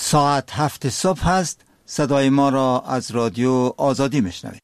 ساعت 7 صبح است. صدای ما را از رادیو آزادی میشنوید.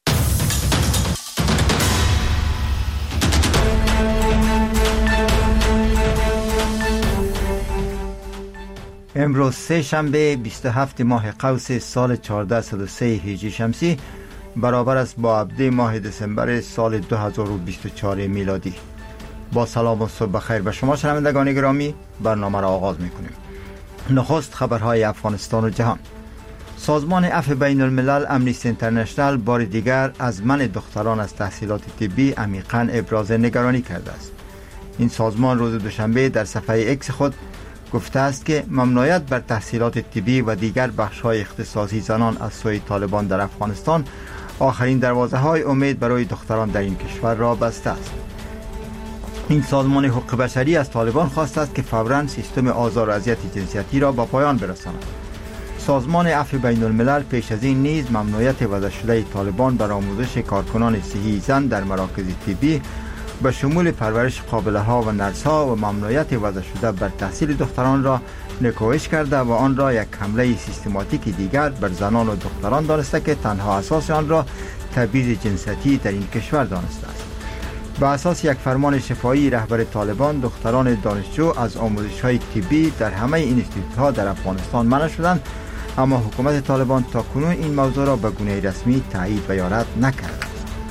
امروز سه شنبه 27 ماه قوس سال 1403 هجری شمسی برابر است با 17 ماه دسامبر سال 2024 میلادی. با سلام و صبح بخیر به شما شنوندگان گرامی، برنامه را آغاز میکنیم. نخست خبرهای افغانستان و جهان. سازمان عفو بین الملل امنیستی اینترنشنال بار دیگر از منع دختران از تحصیلات طبی عمیقاً ابراز نگرانی کرده است. این سازمان روز دوشنبه در صفحه ایکس خود گفته است که ممنوعیت بر تحصیلات طبی و دیگر بخش‌های اختصاصی زنان از سوی طالبان در افغانستان آخرین دروازه‌های امید برای دختران در این کشور را بسته است. این سازمان حقوق بشری از طالبان خواسته است که فوراً سیستم آزار و اذیت جنسیتی را به پایان برساند. سازمان عفو بین الملل پیش از این نیز ممنوعیت وضع شده طالبان بر آموزش کارکنان صحی زن در مراکز طبی به شمول پرورش قابله‌ها و نرس‌ها و ممنوعیت وضع شده بر تحصیل دختران را نکوهش کرده و آن را یک حمله سیستماتیک دیگر بر زنان و دختران دانسته که تنها اساس آن را تبعیض جنسیتی در این کشور دانسته است. به اساس یک فرمان شفاهی رهبر طالبان، دختران دانشجو از آموزش‌های طبی در همه اینستیتوت‌ها در افغانستان منع شدند، اما حکومت طالبان تاکنون این موضوع را به گونه رسمی تایید و یا رد نکرده.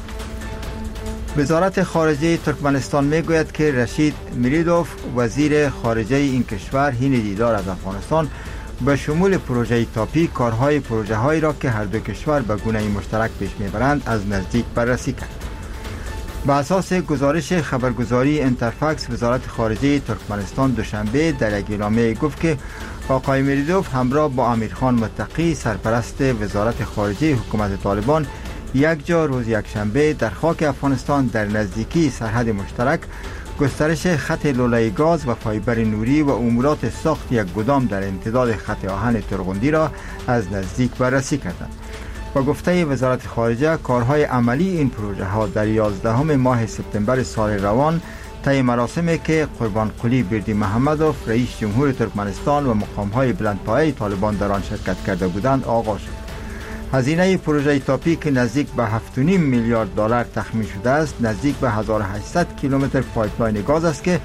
وزارت خارجه ترکمنستان میگوید که رشید میریدوف وزیر خارجه این کشور حین دیدار از افغانستان به شمول پروژه تاپی کارهای پروژه‌هایی را که هر دو کشور به گونه مشترک پیش میبرند از نزدیک بررسی کرد. به اساس گزارش خبرگزاری انترفاکس، وزارت خارجه ترکمنستان دوشنبه در یک اعلامیه گفت که آقای میریدوف همراه با امیرخان متقی سرپرست وزارت خارجه حکومت طالبان یک جا روز یکشنبه در خاک افغانستان در نزدیکی سرحد مشترک گسترش خط لوله گاز و فایبر نوری و امورات ساخت یک گدام در امتداد خط آهن ترغندی را از نزدیک بررسی کردند. با گفته وزارت خارجه کارهای عملی این پروژه ها در 11 ماه سپتامبر سال روان طی مراسمی که قربان قلی بردی محمدوف رئیس جمهور ترکمنستان و مقام‌های بلندپایه طالبان در آن شرکت کرده بودند آغاز شد. هزینه پروژه تاپی که نزدیک به 7.5 میلیارد دلار تخمین شده است نزدیک به 1800 کیلومتر پایپلاین گاز است که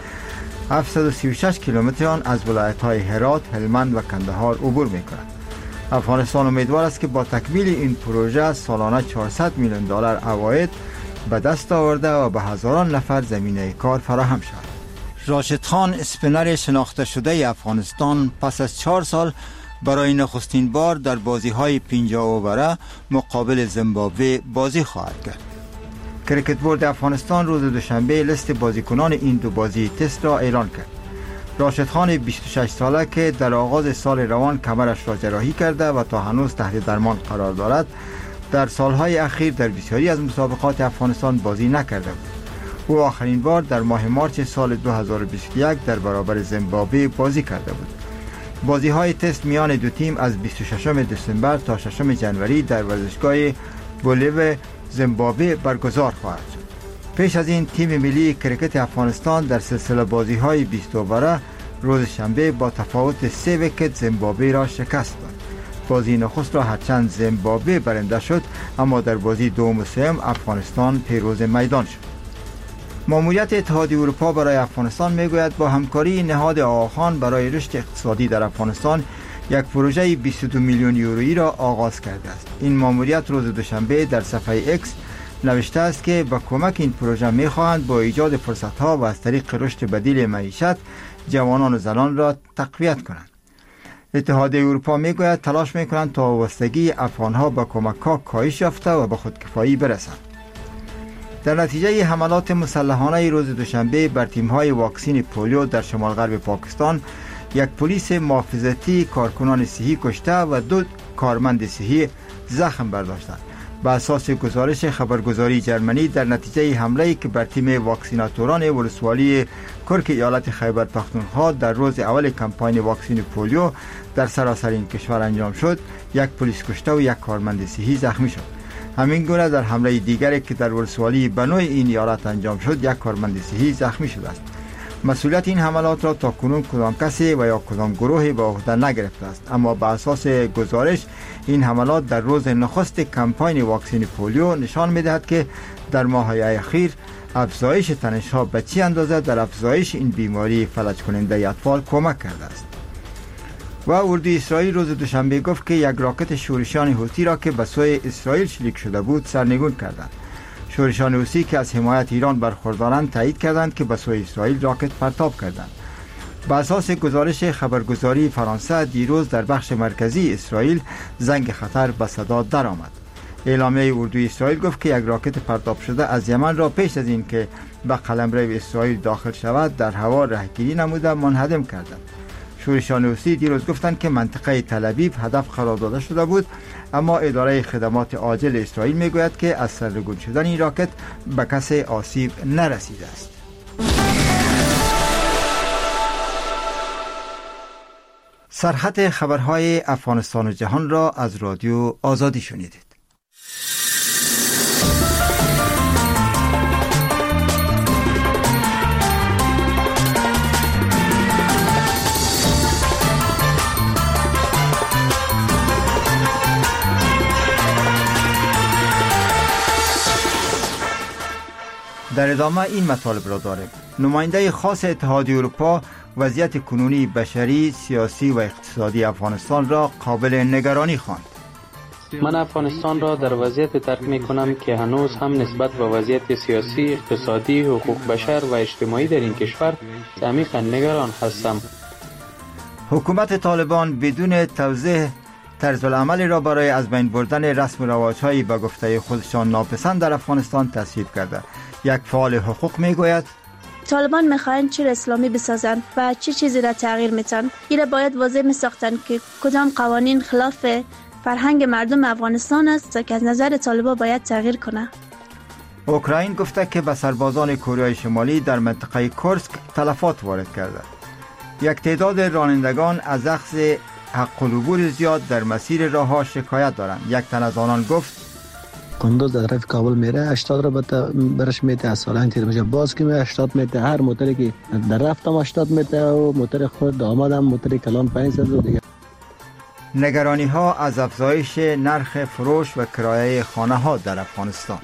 736 کیلومتر آن از ولایت‌های هرات، هلمند و کندهار عبور می‌کند. افغانستان امیدوار است که با تکمیل این پروژه سالانه 400 میلیون دلار عواید به دست آورده و به هزاران نفر زمینه کار فراهم شود. راشد خان اسپینر شناخته شده افغانستان پس از 4 سال برای نخستین بار در بازی‌های 50 اووره مقابل زیمبابوه بازی خواهد کرد. کرکت بورد افغانستان روز دوشنبه لیست بازیکنان این دو بازی تست را اعلان کرد. راشد خان 26 ساله که در آغاز سال روان کمرش را جراحی کرده و تا هنوز تحت درمان قرار دارد، در سالهای اخیر در بسیاری از مسابقات افغانستان بازی نکرده بود. او آخرین بار در ماه مارچ سال 2021 در برابر زیمبابوه بازی کرده بود. بازی‌های تست میان دو تیم از 26 دسامبر تا 6 ژانویه در ورزشگاه بولیو زیمبابوه برگزار خواهد شد. پیش از این تیم ملی کرکت افغانستان در سلسله بازی‌های 20 اووره روز شنبه با تفاوت 3 ویکت زیمبابوه را شکست داد. بازی نخست را هرچند زیمبابوه برنده شد، اما در بازی دوم و سوم افغانستان پیروز میدان شد. ماموریت اتحادیه اروپا برای افغانستان میگوید با همکاری نهاد آخان برای رشد اقتصادی در افغانستان یک پروژه 22 میلیون یورویی را آغاز کرده است. این ماموریت روز دوشنبه در صفحه ایکس نوشته است که با کمک این پروژه می‌خواهند با ایجاد فرصت‌ها و از طریق رشد بدیل معیشت جوانان و زنان را تقویت کنند. اتحادیه اروپا میگوید تلاش می‌کنند تا وابستگی افغان‌ها با کمک‌ها کاهش یافته و به خودکفایی برسند. در نتیجه حملات مسلحانه روز دوشنبه بر تیم‌های واکسین پولیو در شمال غرب پاکستان، یک پلیس محافظتی کارکنان صحی کشته و 2 کارمند صحی زخم برداشتند. به اساس گزارش خبرگزاری جرمنی در نتیجه حمله‌ای که بر تیم واکسیناتوران ولسوالی کرک ایالت خیبر پختونخوا در روز اول کمپاین واکسین پولیو در سراسر این کشور انجام شد، یک پلیس کشته و یک کارمند صحی زخمی شد. همین گونه در حمله دیگری که در ولسوالی بنوی این ایالت انجام شد، یک کارمند صحی زخمی شده است. مسئولیت این حملات را تا کنون کدام کسی و یا کدام گروهی به عهده نگرفته است، اما به اساس گزارش این حملات در روز نخست کمپاین واکسن پولیو نشان می‌دهد که در ماه‌های اخیر افزایش تنش‌ها به چه اندازه در افزایش این بیماری فلج کننده اطفال کمک کرده است. و اردوی اسرائیل روز دوشنبه گفت که یک راکت شورشیان حوثی را که به سوی اسرائیل شلیک شده بود سرنگون کردند. شورشیان حوثی که از حمایت ایران برخوردارند تایید کردند که به سوی اسرائیل راکت پرتاب کردند. بر اساس گزارش خبرگزاری فرانسه دیروز در بخش مرکزی اسرائیل زنگ خطر به صدا درآمد. اعلامیه اردوی اسرائیل گفت که یک راکت پرتاب شده از یمن را پیش از این که به قلمرو اسرائیل داخل شود در هوا رهگیری نموده منهدم کردند. شورشیان حوثی دیروز گفتند که منطقه تل ابیب هدف قرار داده شده بود، اما اداره خدمات عاجل اسرائیل میگوید که از سرنگون شدن این راکت به کسی آسیب نرسیده است. سرخط خبرهای افغانستان و جهان را از رادیو آزادی شنیدید. در ادامه این مطالب را داریم. نماینده خاص اتحادیه اروپا وضعیت کنونی بشری، سیاسی و اقتصادی افغانستان را قابل نگرانی خواند. من افغانستان را در وضعیت ترک می کنم که هنوز هم نسبت به وضعیت سیاسی، اقتصادی، حقوق بشر و اجتماعی در این کشور عمیقاً نگران هستم. حکومت طالبان بدون توضیح طرز العمل را برای از بین بردن رسم و رواج‌های به گفته خودشان ناپسند در افغانستان تصویب کرده. یک فعال حقوق میگوید طالبان میخواهند چیر اسلامی بسازند و چه چیزی را تغییر میتن. این را باید واضح میساختند که کدام قوانین خلاف فرهنگ مردم افغانستان است که از نظر طالبان باید تغییر کنه. اوکراین گفته که به سربازان کره شمالی در منطقه کورسک تلفات وارد کرده. یک تعداد رانندگان از اخذ حق العبور زیاد در مسیر راه‌ها شکایت دارند. یک تن از آنان گفت قندوز در طرف کابل میره 80 را برش میده، از سالنگ تیر میشه باز که 80 میده، هر موتری که در رفتم 80 میده و موتر خود آمدم موتر کلان 500 و دیگه. نگرانی ها از افزایش نرخ فروش و کرایه خانه ها در افغانستان.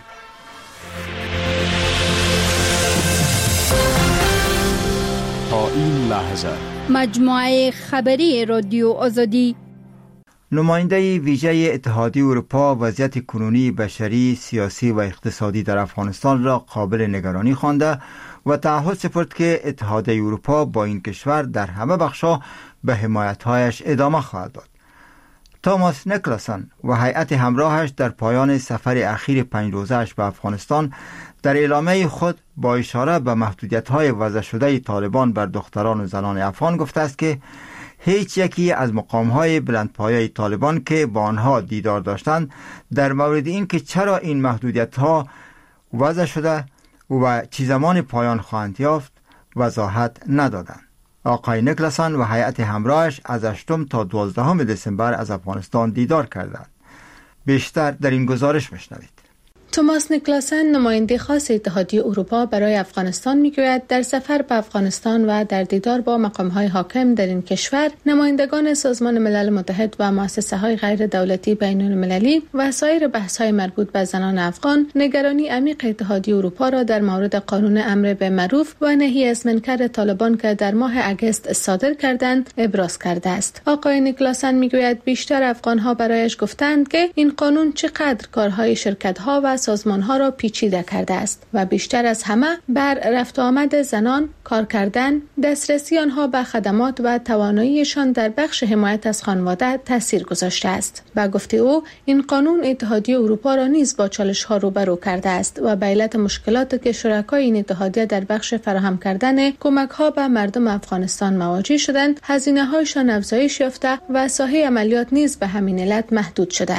تا این لحظه مجموعه خبری رادیو آزادی. نماینده ویژه اتحادیه اروپا وضعیت کنونی بشری، سیاسی و اقتصادی در افغانستان را قابل نگرانی خوانده و تعهد سپرد که اتحادیه اروپا با این کشور در همه بخش‌ها به حمایت‌هایش ادامه خواهد داد. توماس نیکلاسن و هیئت همراهش در پایان سفر اخیر 5 روزه‌اش به افغانستان در اعلامیه خود با اشاره به محدودیت‌های وضع شده طالبان بر دختران و زنان افغان گفته است که هیچ یکی از مقام‌های بلندپایه طالبان که با آنها دیدار داشتند در مورد این که چرا این محدودیت‌ها وضع شده و چه زمان پایان خواهند یافت وضاحت ندادند. آقای نیکلاسن و هیئت همراهش از 8 تا 12 دسامبر از افغانستان دیدار کردند. بیشتر در این گزارش میشنوید. توماس نیکلاسن نماینده خاص اتحادیه اروپا برای افغانستان میگوید در سفر به افغانستان و در دیدار با مقام‌های حاکم در این کشور نمایندگان سازمان ملل متحد و مؤسسه‌های غیر دولتی بین‌المللی و سایر بحث‌های مربوط به زنان افغان نگرانی عمیق اتحادیه اروپا را در مورد قانون امر بالمعروف و نهی از منکر طالبان که در ماه اگست صادر کردند ابراز کرده است. آقای نیکلاسن میگوید بیشتر افغان‌ها برایش گفتند که این قانون چقدر کارهای شرکت‌ها و سازمان‌ها را پیچیده کرده است و بیشتر از همه بر رفت آمد زنان، کار کردن، دسترسی آنها به خدمات و تواناییشان در بخش حمایت از خانواده تاثیر گذاشته است. با گفته او این قانون اتحادیه اروپا را نیز با چالش‌ها روبرو کرده است و به علت مشکلاتی که شرکای این اتحادیه در بخش فراهم کردن کمک‌ها به مردم افغانستان مواجه شدند، هزینه‌هایشان افزایش یافته و ساحه عملیات نیز به همین علت محدود شده است.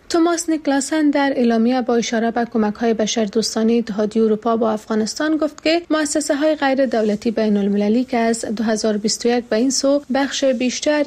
توماس نیکلاسن در اعلامیه با اشاره به کمک‌های بشردوستانه اتحادیه اروپا با افغانستان گفت که مؤسسه‌های غیر دولتی بین‌المللی که از 2021 به این سو بخش بیشتر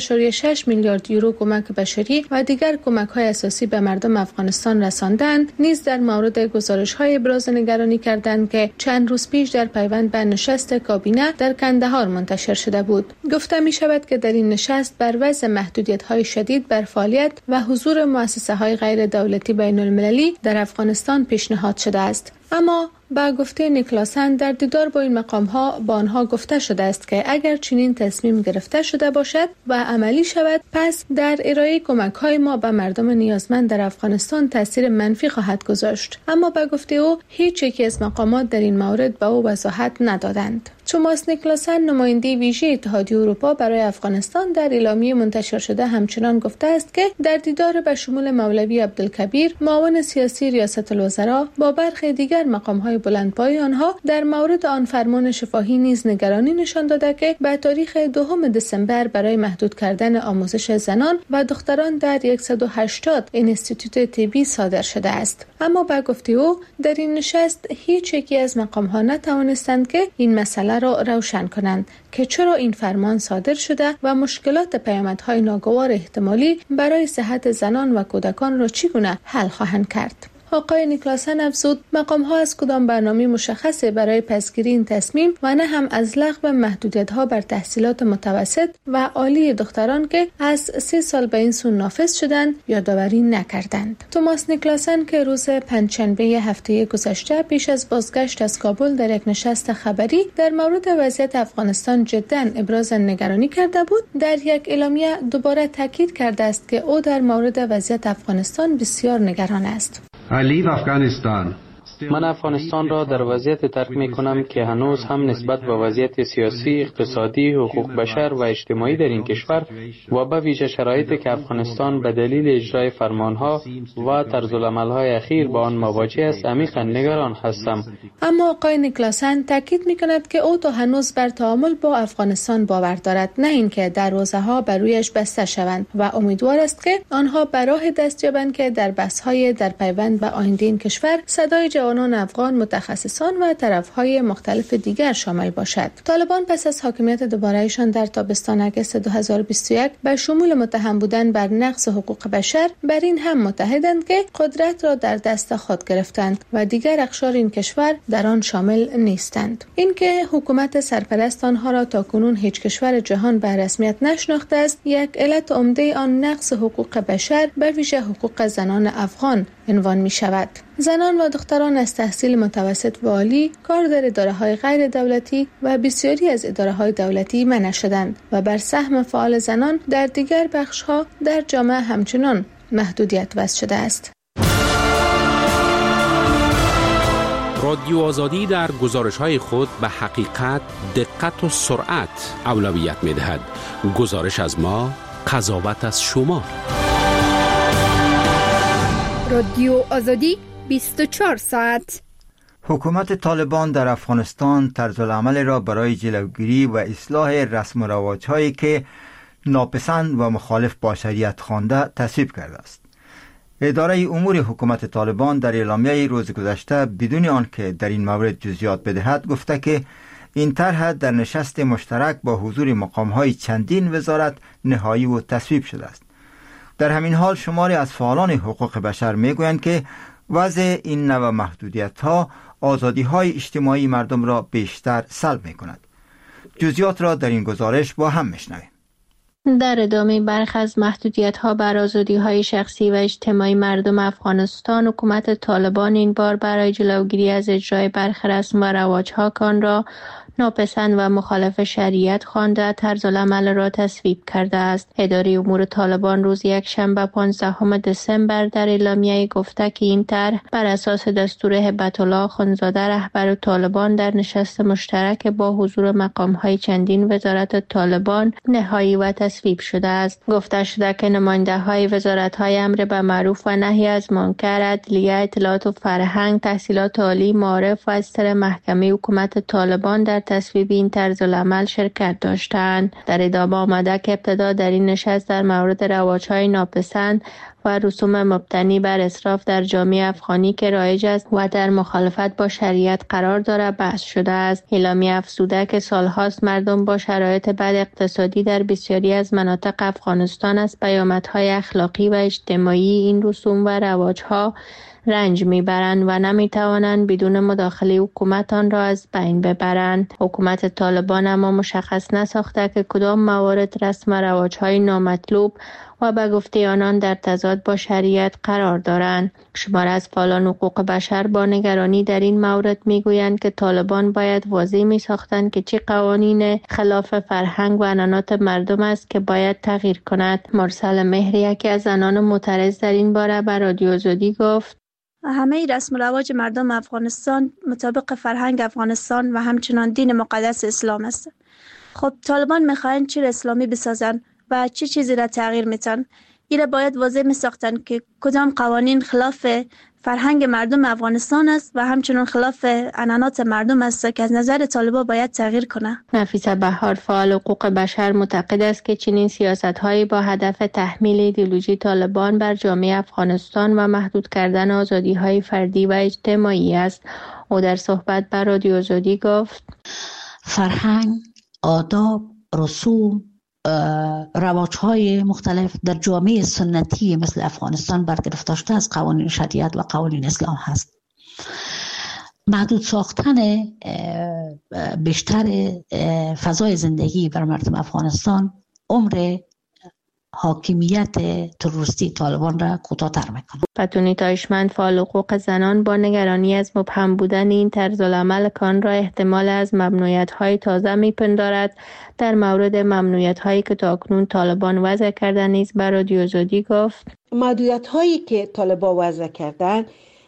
1.6 میلیارد یورو کمک بشری و دیگر کمک‌های اساسی به مردم افغانستان رساندند، نیز در مورد گزارش‌های ابراز نگرانی کردند که چند روز پیش در پیوند به نشست کابینه در کندهار منتشر شده بود. گفته می‌شود که در این نشست بر وضع محدودیت‌های شدید بر فعالیت و حضور مؤسسه‌های غیر دولتی بین‌المللی در افغانستان پیشنهاد شده است. اما با گفته نیکلاسن در دیدار با این مقام‌ها با آنها گفته شده است که اگر چنین تصمیم گرفته شده باشد و عملی شود، پس در ارائه کمک‌های ما به مردم نیازمند در افغانستان تاثیر منفی خواهد گذاشت. اما با گفته او هیچ یکی از مقامات در این مورد به او وضاحت ندادند. توماس نیکلاسن نماینده ویژه اتحادیه اروپا برای افغانستان در اعلامیه منتشر شده همچنان گفته است که در دیدار به شمول مولوی عبدالکبیر معاون سیاسی ریاست الوزراء با برخی دیگر مقام‌های بلندپایه آنها در مورد آن فرمان شفاهی نیز نگرانی نشان داده که به تاریخ 2 دسامبر برای محدود کردن آموزش زنان و دختران در 180 انستیتوت طبی صادر شده است. اما با گفته او در این نشست هیچ یکی از مقام‌ها نتوانستند که این مسئله را روشن کنند که چرا این فرمان صادر شده و مشکلات پیامدهای ناگوار احتمالی برای صحت زنان و کودکان را چگونه حل خواهند کرد. آقای نیکلاسن افزود مقام‌ها از کدام برنامه مشخصه برای پسگیری این تصمیم و نه هم از لغو محدودیت‌ها بر تحصیلات متوسط و عالی دختران که از 3 سال به این سو نافذ شدند یادآوری نکردند. توماس نیکلاسن که روز پنجشنبه هفته گذشته پیش از بازگشت از کابل در یک نشست خبری در مورد وضعیت افغانستان جداً ابراز نگرانی کرده بود، در یک اعلامیه دوباره تاکید کرده است که او در مورد وضعیت افغانستان بسیار نگران است. من افغانستان را در وضعیت ترک می کنم که هنوز هم نسبت به وضعیت سیاسی، اقتصادی، حقوق بشر و اجتماعی در این کشور و به ویژه شرایطی که افغانستان به دلیل اجرای فرمانها و طرزالعمل‌های اخیر با آن مواجه است عمیقا نگران هستم. اما آقای نیکلاسن تاکید می کند که او تا هنوز بر تعامل با افغانستان باور دارد، نه اینکه دروازه‌ها بر رویش بسته شوند و امیدوار است که آنها به راه دست یابند که در بحث‌های در پیوند به آینده این کشور صدای جوانان افغان، متخصصان و طرف‌های مختلف دیگر شامل باشد. طالبان پس از حاکمیت دوباره‌ایشان در تابستان اگست 2021 به شمول متهم بودن بر نقض حقوق بشر بر این هم متحدند که قدرت را در دست خود گرفتند و دیگر اقشار این کشور در آن شامل نیستند. اینکه حکومت سرپرست آنها را تاکنون هیچ کشور جهان به رسمیت نشناخته است، یک علت عمده آن نقض حقوق بشر به ویژه حقوق زنان افغان عنوان می شود. زنان و دختران از تحصیل متوسط و عالی، کار در اداره‌های غیر دولتی و بسیاری از اداره‌های دولتی منع شدند و بر سهم فعال زنان در دیگر بخش‌ها در جامعه همچنان محدودیت وضع شده است. رادیو آزادی در گزارش‌های خود به حقیقت، دقت و سرعت اولویت می‌دهد. گزارش از ما، قضاوت از شما. رادیو آزادی 24 ساعت. حکومت طالبان در افغانستان طرزالعمل را برای جلوگیری و اصلاح رسم و رواج‌هایی که ناپسند و مخالف با شریعت خوانده تصویب کرده است. اداره امور حکومت طالبان در اعلامیه روز گذشته بدون آنکه در این مورد جزئیات بدهد گفته که این طرح در نشست مشترک با حضور مقام‌های چندین وزارت نهایی و تصویب شده است. در همین حال شماری از فعالان حقوق بشر میگویند که وضع این نوع محدودیت‌ها آزادی‌های اجتماعی مردم را بیشتر سلب می‌کند. جزئیات را در این گزارش با هم می‌شنویم. در ادامه برخی از محدودیت‌ها بر آزادی‌های شخصی و اجتماعی مردم افغانستان، حکومت طالبان این بار برای جلوگیری از اجرای برخی رسم و رواج‌ها که آن را ناپسند و مخالف شریعت خوانده طرزالعمل را تصویب کرده است. اداره امور طالبان روز یکشنبه 15 دسامبر در اعلامیه گفته که این طرح بر اساس دستور هبت الله آخوندزاده رهبر طالبان در نشست مشترک با حضور مقام‌های چندین وزارت طالبان نهایی و تصویب شده است. گفته شده که نماینده‌های وزارت‌های امر به معروف و نهی از منکر، عدلیه، اطلاعات و فرهنگ، تحصیلات عالی، معارف و از سر محکمه حکومت طالبان در تصویب این طرزالعمل شرکت داشتند. در ادامه آمده که ابتدا در این نشست در مورد رواج‌های ناپسند و رسوم مبتنی بر اسراف در جامعه افغانی که رایج است و در مخالفت با شریعت قرار دارد بحث شده است. اعلامیه افزوده که سالهاست مردم با شرایط بد اقتصادی در بسیاری از مناطق افغانستان از پیامدهای اخلاقی و اجتماعی این رسوم و رواجها رنج میبرند و نمیتوانند بدون مداخله حکومت آن را از بین ببرند. حکومت طالبان اما مشخص نساخته که کدام موارد رسم و رواجهای نامطلوب و به گفته آنان در تضاد با شریعت قرار دارند. شمار از فعالان حقوق بشر با نگرانی در این مورد میگویند که طالبان باید واضح میساختند که چه قوانین خلاف فرهنگ و عنعنات مردم است که باید تغییر کند. مرسل مهری یکی از زنان معترض در این باره به رادیو آزادی گفت: همه رسم و رواج مردم افغانستان مطابق فرهنگ افغانستان و همچنان دین مقدس اسلام است. خب طالبان میخواین چی اسلامی بسازن و چه چیزی را تغییر میتن؟ ایره باید واضح میساختن که کدام قوانین خلاف فرهنگ مردم افغانستان است و همچنان خلاف عنعنات مردم است که از نظر طالبان باید تغییر کنه. نفیسه بهار فعال حقوق بشر معتقد است که چنین سیاست‌هایی با هدف تحمیل ایدئولوژی طالبان بر جامعه افغانستان و محدود کردن آزادی‌های فردی و اجتماعی است. او در صحبت با رادیو آزادی گفت: فرهنگ، آداب، رسوم، رواج‌های مختلف در جامعه سنتی مثل افغانستان برگرفته شده از قوانین شریعت و قوانین اسلام هست. محدود ساختن بیشتر فضای زندگی بر مردم افغانستان عمر حاکمیت تروریستی طالبان را کوتاه‌تر میکنه. پتونی تایشمند فعال حقوق زنان با نگرانی از مبهم بودن این طرز العمل کان را احتمال از ممنوعیت‌های تازه میپندارد. در مورد ممنوعیت‌هایی که تاکنون طالبان وضع کردن نیز بر رادیو آزادی گفت: محدودیت‌هایی که طالبان وضع کردن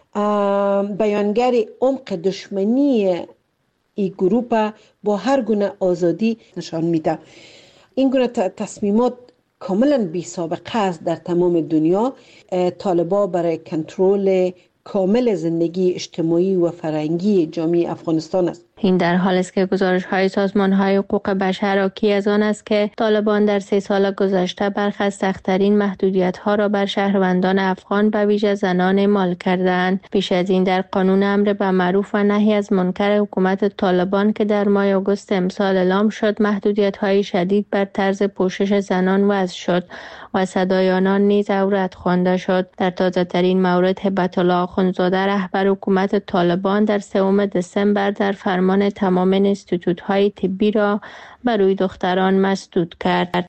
بیانگر عمق دشمنی این گروه با هر گونه آزادی نشان میده. این گونه تصمیمات کاملا بی سابقه است در تمام دنیا. طالبان برای کنترل کامل زندگی اجتماعی و فرهنگی جامعه افغانستان است. این در حال است که گزارش‌های سازمان‌های حقوق بشر حاکی از آن است که طالبان در 3 سال گذشته برخی از سخت‌ترین محدودیت‌ها را بر شهروندان افغان به ویژه زنان اعمال کردند. پیش از این در قانون امر به معروف و نهی از منکر حکومت طالبان که در ماه آگوست امسال اعلام شد، محدودیت‌های شدید بر طرز پوشش زنان وضع شد و صدای آنان نیز عورت خوانده شد. در تازه‌ترین مورد هبت الله آخوندزاده رهبر حکومت طالبان در 3 دسامبر در فرمان تمام انستیتوت‌های طبی را برای دختران مسدود کرد.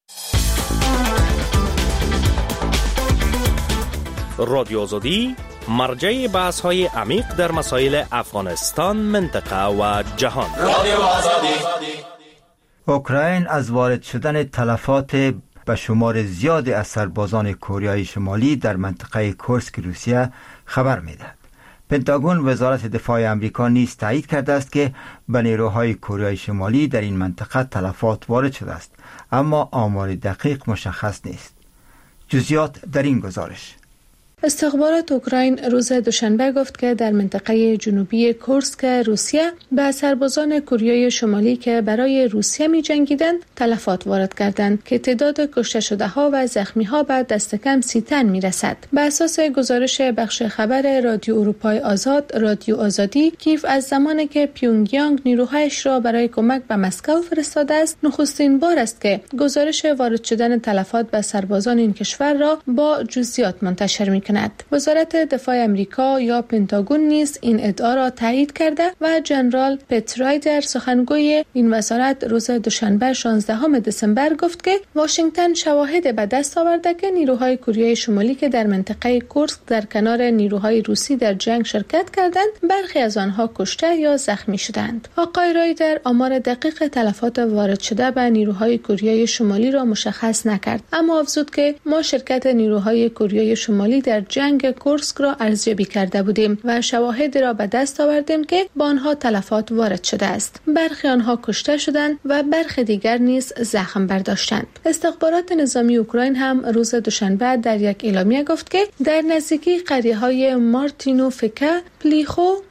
رادیو آزادی مرجع بحث‌های عمیق در مسائل افغانستان، منطقه و جهان. رادیو آزادی. اوکراین از وارد شدن تلفات به شمار زیادی از سربازان کره شمالی در منطقه کورسک روسیه خبر می‌دهد. پنتاگون وزارت دفاع آمریکا نیز تایید کرده است که به نیروهای کره شمالی در این منطقه تلفات وارد شده است، اما آمار دقیق مشخص نیست. جزئیات در این گزارش. استخبارات اوکراین روز دوشنبه گفت که در منطقه جنوبی کورسک روسیه به سربازان کره شمالی که برای روسیه می جنگیدند تلفات وارد کردند که تعداد کشته شده ها و زخمی ها به دست کم 30 تن می رسد. به اساس گزارش بخش خبر رادیو اروپای آزاد، رادیو آزادی، کیف از زمانی که پیونگیانگ نیروهایش را برای کمک به مسکو فرستاده است، نخستین بار است که گزارش وارد شدن تلفات به سربازان این کشور را با جزئیات منتشر می کند. وزارت دفاع آمریکا یا پنتاگون نیز این ادعا را تایید کرده و جنرال پت رایدر سخنگوی این وزارت روز دوشنبه 16 دسامبر گفت که واشنگتن شواهد به دست آورده که نیروهای کره شمالی که در منطقه کورسک در کنار نیروهای روسی در جنگ شرکت کردند، برخی از آنها کشته یا زخمی شدند. آقای رایدر آمار دقیق تلفات وارد شده به نیروهای کره شمالی را مشخص نکرد، اما افزود که ما شرکت نیروهای کره شمالی در جنگ کورسک را ارزیابی کرده بودیم و شواهد را به دست آوردیم که با آنها تلفات وارد شده است. برخی آنها کشته شدند و برخی دیگر نیز زخم برداشتند. استخبارات نظامی اوکراین هم روز دوشنبه در یک اعلامیه گفت که در نزدیکی قریه‌های مارتینوفکا، پلیخو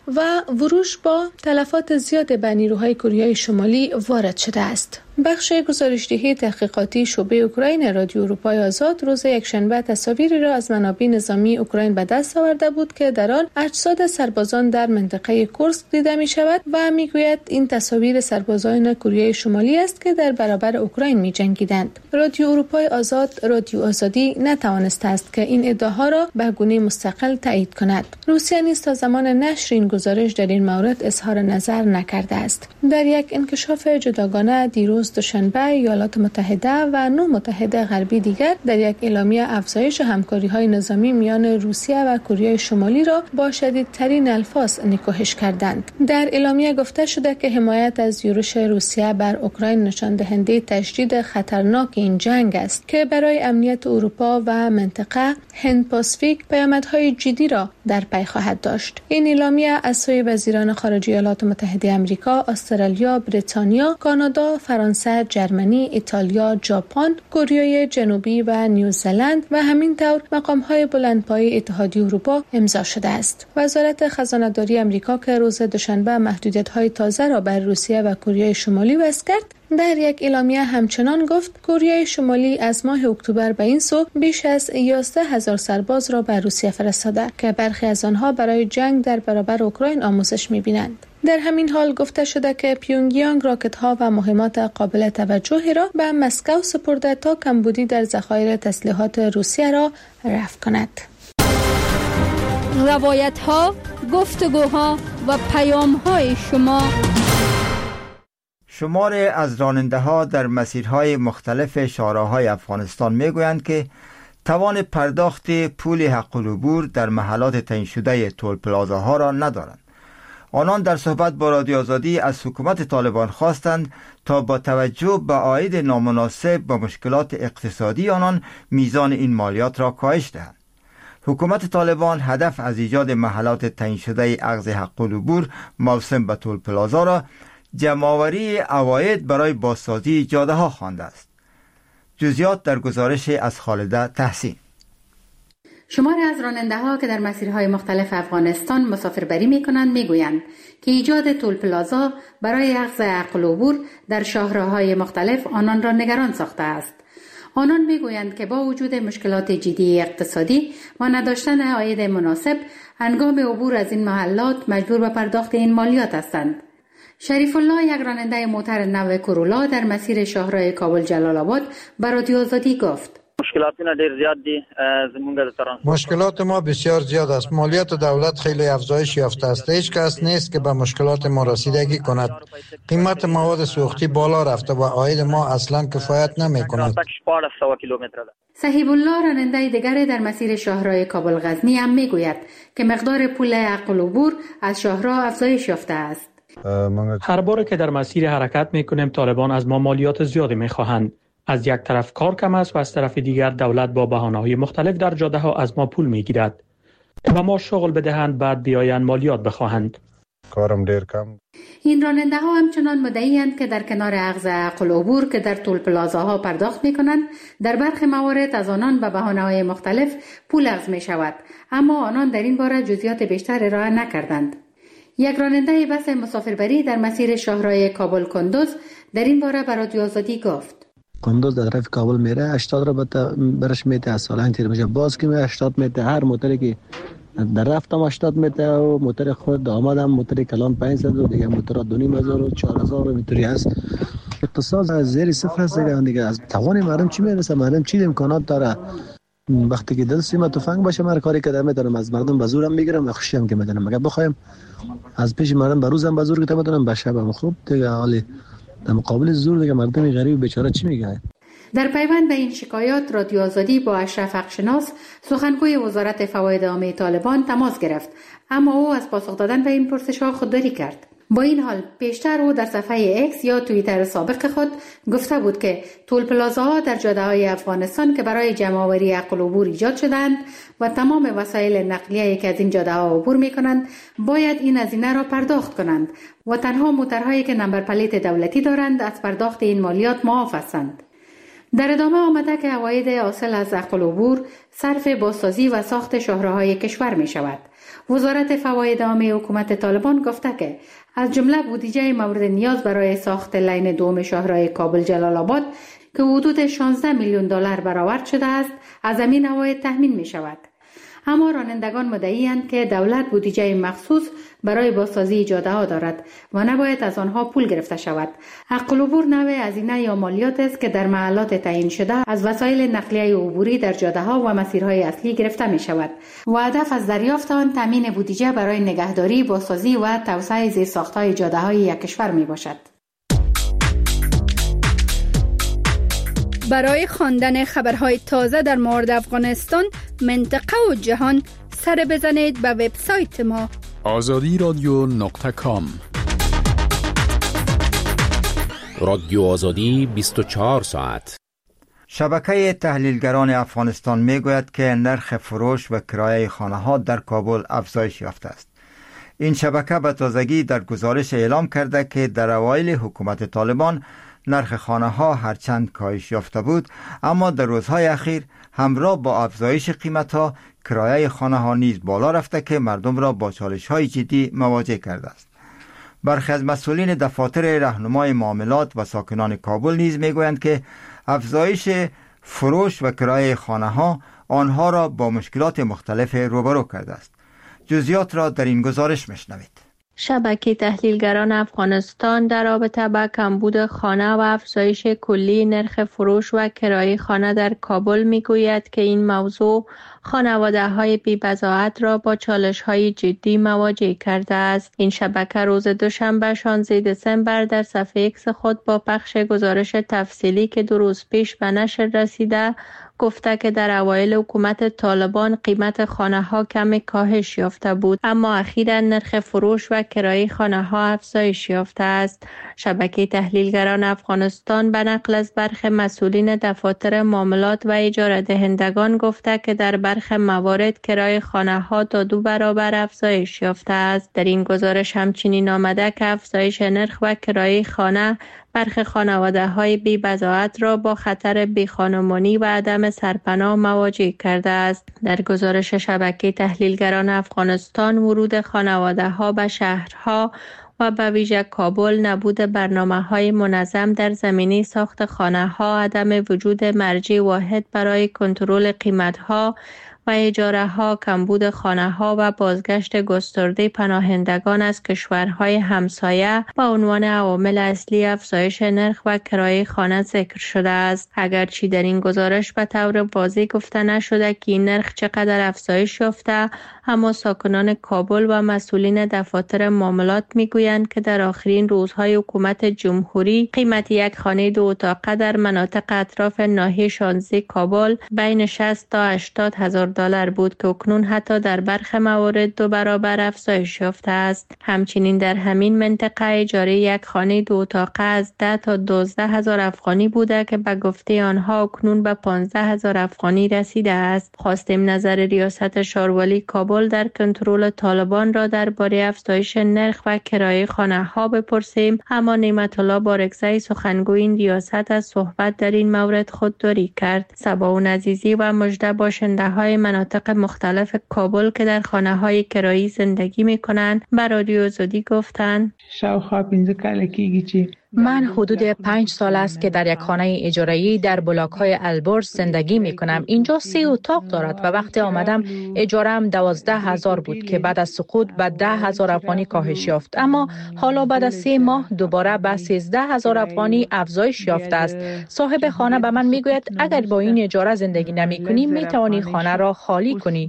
و وروش با تلفات زیاد به نیروهای کره شمالی وارد شده است. بخش گزارشدهی تحقیقاتی شعبه اوکراین رادیو اروپای آزاد روز یکشنبه تصاویری را از منابع نظامی اوکراین به دست آورده بود که در آن اجساد سربازان در منطقه کورسک دیده می شود و می گوید این تصاویر سربازان کره شمالی است که در برابر اوکراین می جنگیدند. رادیو اروپای آزاد رادیو آزادی نتوانسته است که این ادعاها را به گونه مستقل تایید کند. روسیه نیز تا زمان نشر این گزارش در این مورد اظهار نظر نکرده است. در یک انکشاف جداگانه دیروز دوشنبه ایالات متحده و 9 متحد غربی دیگر در یک اعلامیه افزایش همکاری‌های نظامی میان روسیه و کره شمالی را با شدیدترین الفاظ نکوهش کردند. در اعلامیه گفته شده که حمایت از یورش روسیه بر اوکراین نشان دهنده تشدید خطرناک این جنگ است که برای امنیت اروپا و منطقه هند پاسیفیک پیامدهای جدی را در پی خواهد داشت. این اعلامیه از سوی وزیران خارجه ایالات متحده آمریکا، استرالیا، بریتانیا، کانادا، فرانسه، ژرمنی، ایتالیا، ژاپن، کره جنوبی و نیوزلند و همینطور مقام‌های بلندپایه اتحادیه اروپا امضا شده است. وزارت خزانه‌داری آمریکا که روز دوشنبه محدودیت‌های تازه را بر روسیه و کره شمالی وضع کرد، در یک اعلامیه همچنان گفت کره شمالی از ماه اکتبر به این سو بیش از 11,000 سرباز را به روسیه فرستاده که برخی از آنها برای جنگ در برابر اوکراین آموزش می‌بینند. در همین حال گفته شده که پیونگیانگ راکت‌ها و مهمات قابل توجهی را به مسکو سپرده تا کمبودی در ذخایر تسلیحات روسیه را رفع کند. روایت‌ها، گفتگوها و پیام‌های شماری از راننده‌ها در مسیرهای مختلف شهرهای افغانستان می‌گویند که توان پرداخت پول حق العبور در محلات تعیین شده تول پلازاها را ندارند. آنان در صحبت با رادیو آزادی از حکومت طالبان خواستند تا با توجه به عاید نامناسب با مشکلات اقتصادی آنان میزان این مالیات را کاهش دهند. حکومت طالبان هدف از ایجاد محلات تعیین شده اخذ حق العبور موسوم به تول پلازا را جمع‌آوری عواید برای بازسازی جاده ها خوانده است. جزئیات در گزارش از خالده تحسین. شماری از راننده ها که در مسیرهای مختلف افغانستان مسافربری می کنند می گویند که ایجاد تول پلازا برای اخذ حق العبور در شاهراهای مختلف آنان را نگران ساخته است. آنان می گویند که با وجود مشکلات جدی اقتصادی و نداشتن عاید مناسب هنگام عبور از این محلات مجبور به پرداخت این مالیات هستند. شریف الله، یک راننده موتر نو کورولا در مسیر شاهراه کابل جلال آباد، به رادیو آزادی گفت: مشکلات ما بسیار زیاد است. مالیات دولت خیلی افزایش یافته است. هیچ کس نیست که به مشکلات ما رسیدگی کند. قیمت مواد سوختی بالا رفته و عاید ما اصلا کفایت نمی کند. صحیب الله، راننده دیگری در مسیر شاهراه کابل غزنی، هم می گوید که مقدار پول حق العبور از شاهراه افزایش یافته است. هر بار که در مسیر حرکت میکنیم طالبان از ما مالیات زیادی میخواهند. از یک طرف کار کم است و از طرف دیگر دولت با بهانه‌های مختلف در جاده ها از ما پول میگیرد و ما شغل بدهند بعد بیایند مالیات بخواهند. کارم دیر کم. این راننده ها همچنان مدعی‌اند که در کنار اخذ حق العبور که در تول پلازاها پرداخت میکنند، در برخی موارد از آنان به بهانه‌های مختلف پول اخذ می شود، اما آنان در این باره جزئیات بیشتر ارائه نکردند. یک راننده بس مسافربری در مسیر شاهراه کابل کندوز در این باره به رادیو آزادی گفت: کندوز در طرف کابل میره 80 را برش میته، از سالنگ تیر میشه، باز که 80 میته. هر موتری که در رفتم 80 میته و موتر خود آمدم موتر کلان 500 و دیگه موتر 2500 و 4000 میتری هست. اقتصاد از زیر صفر است دیگه. از توان مردم چی میرسه؟ مردم چی امکانات داره؟ وقتی که دل سیما تفنگ باشه من کاری که میتونم از مردم به زورم میگیرم و خوشیم که میدونم. اگه بخوایم از پیش مردم به روزم به زور که میتونم به شبم خوب دیگه. حالی در مقابل زور دیگه مردم غریب بیچاره چی میگه؟ در پیوند به این شکایات رادیو آزادی با اشرف حقشناس، سخنگوی وزارت فواید عامه طالبان، تماس گرفت، اما او از پاسخ دادن به این پرسش‌ها خودداری کرد. با این حال پیشتر او در صفحه اکس یا توییتر سابق خود گفته بود که تول پلازاها در جاده‌های افغانستان که برای جمع‌آوری حق العبور ایجاد شدند و تمام وسایل نقلیه‌ای که از این جاده‌ها عبور می‌کنند باید این هزینه را پرداخت کنند و تنها موترهایی که نمبر پلیت دولتی دارند از پرداخت این مالیات معاف هستند. در ادامه آمده که عواید حاصل از حق العبور صرف بازسازی و ساخت شاهراهای کشور می شود. وزارت فواید عامه حکومت طالبان گفته که از جمله بودجه مورد نیاز برای ساخت لین دوم شاهراه کابل جلال آباد که حدود 16 میلیون دلار برآورد شده است از همین عواید تامین می شود. اما رانندگان مدعی‌اند که دولت بودجه مخصوص برای بازسازی جاده ها دارد و نباید از آنها پول گرفته شود. حق العبور نوع هزینه یا مالیات است که در محلات تعیین شده از وسایل نقلیه عبوری در جاده ها و مسیرهای اصلی گرفته می شود و هدف از دریافت آن تامین بودجه برای نگهداری، بازسازی و توسعه زیرساخت‌های جاده های یک کشور می باشد. برای خواندن خبرهای تازه در مورد افغانستان، منطقه و جهان سر بزنید به وبسایت ما azadiradyo.com. رادیو آزادی 24 ساعت. شبکه تحلیلگران افغانستان میگوید که نرخ فروش و کرایه خانه ها در کابل افزایش یافته است. این شبکه به تازگی در گزارش اعلام کرده که در اوایل حکومت طالبان نرخ خانه ها هرچند کاهش یافته بود، اما در روزهای اخیر همراه با افزایش قیمت ها کرایه خانه ها نیز بالا رفته که مردم را با چالش های جدی مواجه کرده است. برخی از مسئولین دفاتر راهنمای معاملات و ساکنان کابل نیز میگویند که افزایش فروش و کرایه خانه ها آنها را با مشکلات مختلف روبرو کرده است. جزئیات را در این گزارش میشنوید. شبکه تحلیلگران افغانستان در رابطه با کمبود خانه و افزایش کلی نرخ فروش و کرایه خانه در کابل میگوید که این موضوع خانواده‌های بی‌بضاعت را با چالش‌های جدی مواجه کرده است. این شبکه روز دوشنبه 16 دسامبر در صفحه ایکس خود با پخش گزارش تفصیلی که 2 روز پیش به نشر رسیده گفته که در اوایل حکومت طالبان قیمت خانه ها کمی کاهش یافته بود، اما اخیراً نرخ فروش و کرایه خانه ها افزایش یافته است. شبکه تحلیلگران افغانستان به نقل از برخی مسئولین دفاتر معاملات و اجاره دهندگان گفته که در برخی موارد کرایه خانه ها تا 2 برابر افزایش یافته است. در این گزارش همچنین آمده که افزایش نرخ و کرایه خانه برخی خانواده‌های بی‌بضاعت را با خطر بیخانمانی و عدم سرپناه مواجه کرده است. در گزارش شبکه تحلیلگران افغانستان، ورود خانواده‌ها به شهرها و به ویژه کابل، نبود برنامه‌های منظم در زمینه ساخت خانه‌ها، عدم وجود مرجع واحد برای کنترل قیمت‌ها و اجاره ها، کمبود خانه ها و بازگشت گسترده پناهندگان از کشورهای همسایه به عنوان عوامل اصلی افزایش نرخ و کرایه خانه ذکر شده است. اگرچه در این گزارش به طور واضح گفته نشده که این نرخ چقدر افزایش یافته، اما ساکنان کابل و مسئولین دفاتر معاملات میگویند که در آخرین روزهای حکومت جمهوری قیمت یک خانه 2 اتاقه در مناطق اطراف ناحیه 16 کابل بین 60 تا 80 هزار دلار بود که اکنون حتی در برخی موارد 2 برابر افزایش یافته است. همچنین در همین منطقه اجاره یک خانه 2 اتاقه از 10 تا 12 هزار افغانی بوده که به گفته آنها اکنون به 15 هزار افغانی رسیده است. خواستیم نظر ریاست شاروالی کابل در کنترل طالبان را درباره افزایش نرخ و کرایه خانه ها بپرسیم، اما نعمت الله بارکزی سخنگوی این ریاست از صحبت در این مورد خودداری کرد. صباح عزیزی و مژده باشنده های مناطق مختلف کابل که در خانه های کرایی زندگی می کنند به رادیو آزادی گفتند من حدود 5 سال است که در یک خانه اجاره‌ای در بلاک‌های البرز زندگی می‌کنم. اینجا 3 اتاق دارد و وقتی آمدم اجاره‌ام 12,000 بود که بعد از سقوط به 10,000 افغانی کاهش یافت، اما حالا بعد از 3 ماه دوباره به 13,000 افغانی افزایش یافته است. صاحب خانه به من میگوید اگر با این اجاره زندگی نمی‌کنی می‌توانی خانه را خالی کنی.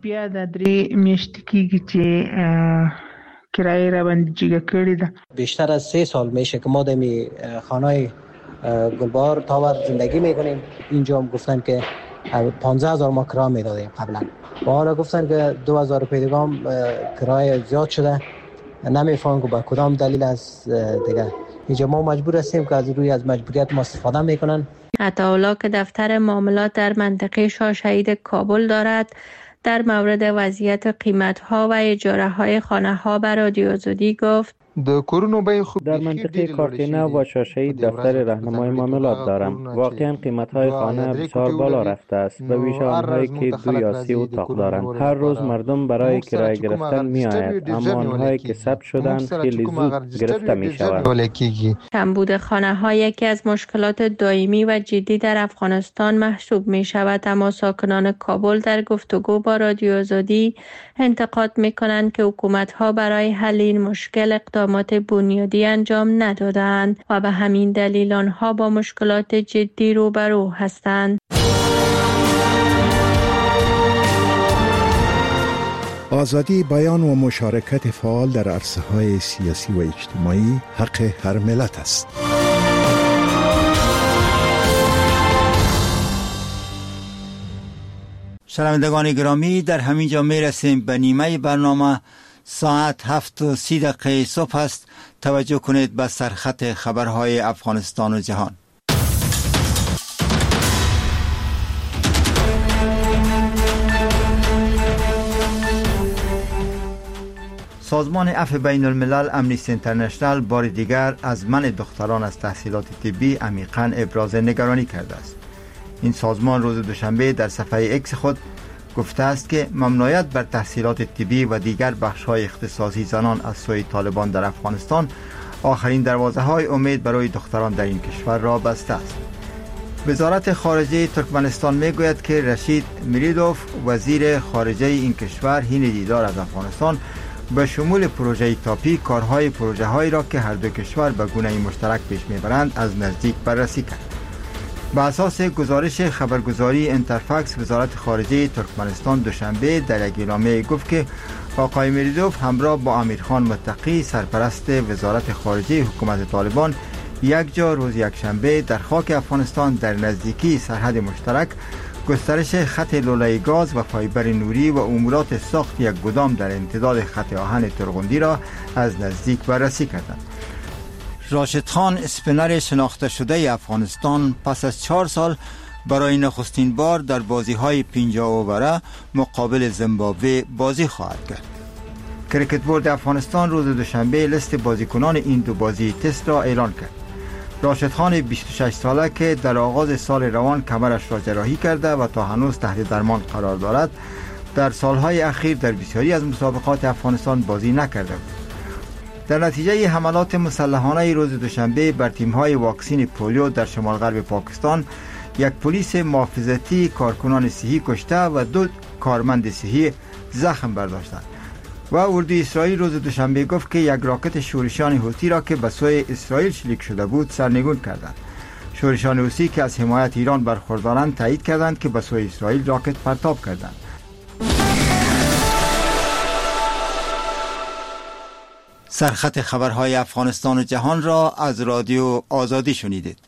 کرایه را بندیجیگه کردی ده. بیشتر از 3 سال میشه که ما در خانه گلبار تاور زندگی میکنیم. اینجا هم گفتن که 15,000 ما کرایه میدادیم قبلا و حالا گفتن که 2,000 روپیه دیگه هم کرایه زیاد شده. نمیفهمم که با کدام دلیل است دیگه. اینجا ما مجبور هستیم که از مجبوریت ما استفاده میکنن. عطاالله که دفتر معاملات در منطقه شاه شهید کابل دارد در مورد وضعیت قیمت‌ها و اجاره‌های خانه‌ها به رادیو آزادی گفت: د کورونو بیه خو در منطقه کارتینه و شاشه‌ای دفتر راهنمای معاملات دارم. واقعا قیمت‌های خانه بسیار بالا رفته است، به ویژه آنهایی که 2 یا 3 اتاق دارند. هر روز مردم برای کرایه گرفتن می‌آیند، اما آنهایی که ثبت شدند خیلی زود گرفته می‌شوند. کمبود خانه‌ها یکی از مشکلات دائمی و جدی در افغانستان محسوب می‌شود، اما ساکنان کابل در گفتگو با رادیو آزادی انتقاد می‌کنند که حکومت‌ها برای حل این مشکل اقدامات بنیادی انجام ندادند و به همین دلیل آنها با مشکلات جدی روبرو هستند. آزادی بیان و مشارکت فعال در عرصه‌های سیاسی و اجتماعی حق هر ملت است. شنوندگان گرامی، در همین جا میرسیم به نیمه برنامه. ساعت 7:30 صبح است. توجه کنید به سرخط خبرهای افغانستان و جهان. سازمان عفو بین الملل امنیستی اینترنشنال بار دیگر از منع دختران از تحصیلات طبی عمیقاً ابراز نگرانی کرده است. این سازمان روز دوشنبه در صفحه ایکس خود گفته است که ممنوعیت بر تحصیلات طبی و دیگر بخش‌های اختصاصی زنان از سوی طالبان در افغانستان آخرین دروازه‌های امید برای دختران در این کشور را بسته است. وزارت خارجه ترکمنستان میگوید که رشید میریدوف وزیر خارجه این کشور حین دیدار از افغانستان به شمول پروژه تاپی کارهای پروژه‌هایی را که هر دو کشور به گونه مشترک پیش میبرند از نزدیک بررسی کرد. به اساس گزارش خبرگزاری انترفاکس، وزارت خارجه ترکمنستان دوشنبه در یک اعلامیه گفت که آقای میریدوف همراه با امیرخان متقی سرپرست وزارت خارجه حکومت طالبان یک جا روز یکشنبه در خاک افغانستان در نزدیکی سرحد مشترک گسترش خط لوله گاز و فایبر نوری و امورات ساخت یک گدام در امتداد خط آهن ترغندی را از نزدیک بررسی کردند. راشد خان، اسپینر شناخته شده افغانستان، پس از 4 سال برای نخستین بار در بازی‌های 50 اووره مقابل زیمبابوه بازی خواهد کرد. کریکت بورد افغانستان روز دوشنبه لیست بازیکنان این دو بازی تست را اعلان کرد. راشد خان 26 ساله که در آغاز سال روان کمرش را جراحی کرده و تا هنوز تحت درمان قرار دارد، در سالهای اخیر در بسیاری از مسابقات افغانستان بازی نکرده بود. در نتیجه حملات مسلحانه روز دوشنبه بر تیم‌های واکسین پولیو در شمال غرب پاکستان، یک پلیس محافظتی کارکنان صحی کشته و 2 کارمند صحی زخم برداشتند. و اردوی اسرائیل روز دوشنبه گفت که یک راکت شورشیان حوثی را که به سوی اسرائیل شلیک شده بود سرنگون کردند. شورشیان حوثی که از حمایت ایران برخوردارند تایید کردند که به سوی اسرائیل راکت پرتاب کردند. سرخط خبرهای افغانستان و جهان را از رادیو آزادی شنیدید.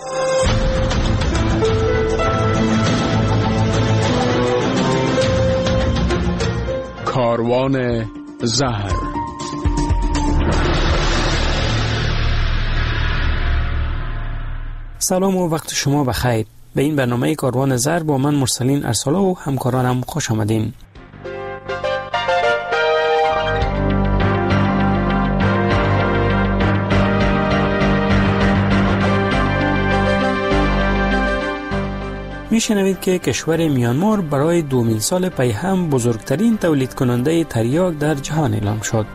کاروان زهر. سلام و وقت شما بخیر. به این برنامه کاروان زهر با من مرسلین ارسالا و همکارانم خوش آمدین. میشنوید که کشور میانمار برای 2000 سال پی هم بزرگترین تولید کننده تریاک در جهان اعلام شد.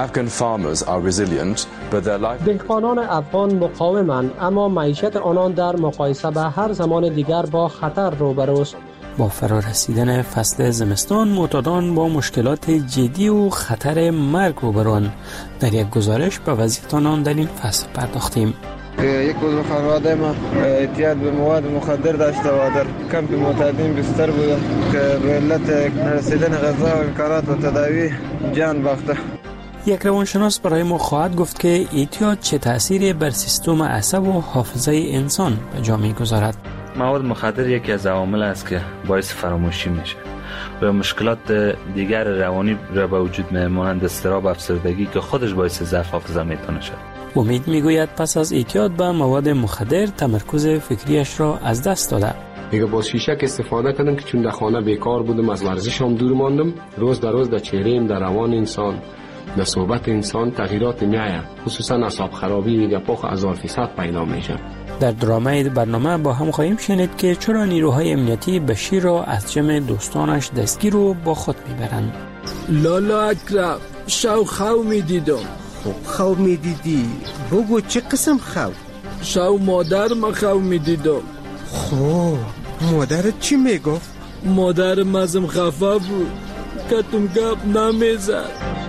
دهقانان افغان مقاومند، اما معیشت آنان در مقایسه به هر زمان دیگر با خطر روبروست. با فرارسیدن فصل زمستان معتادان با مشکلات جدی و خطر مرگ روبروند. در یک گزارش به وضعیت آنان در این فصل پرداختیم. یک عضو خانواده ما اعتیاد به مواد مخدر داشته و در کمپ معتادین بستر بوده که به علت نرسیدن غذا و امکانات و تداوی جان باخته. یک روانشناس برای ما خواهد گفت که اعتیاد چه تأثیری بر سیستم عصب و حافظه انسان به جا می‌گذارد. مواد مخدر یکی از عوامل است که باعث فراموشی میشه و مشکلات دیگر روانی را به وجود می‌آورند، اضطراب، افسردگی که خودش باعث ضعف حافظه میتونه شد. امید میگوید پس از اعتیاد به مواد مخدر تمرکز فکریش را از دست داده. میگه با شیشک استفاده کردم که چون در خانه بیکار بودم، از ورزشم دور ماندم، روز در روز در چهره‌ام، در روان انسان در صحبت انسان تغییرات میآید، خصوصا اعصاب خرابی یا پخ 1000% پیدا میشه. در درامه برنامه با هم خواهیم شنید که چرا نیروهای امنیتی بشیر را از جمع دوستانش دستگیر و با خود میبرند. لالا اکرم، شو خو میدیدم. خو میدیدی؟ بگو چه قسم خو؟ شو مادر ما خو میدیدم. خب مادرت چی میگفت؟ مادرم ازم خفه بود، کتم گپ نمیزد.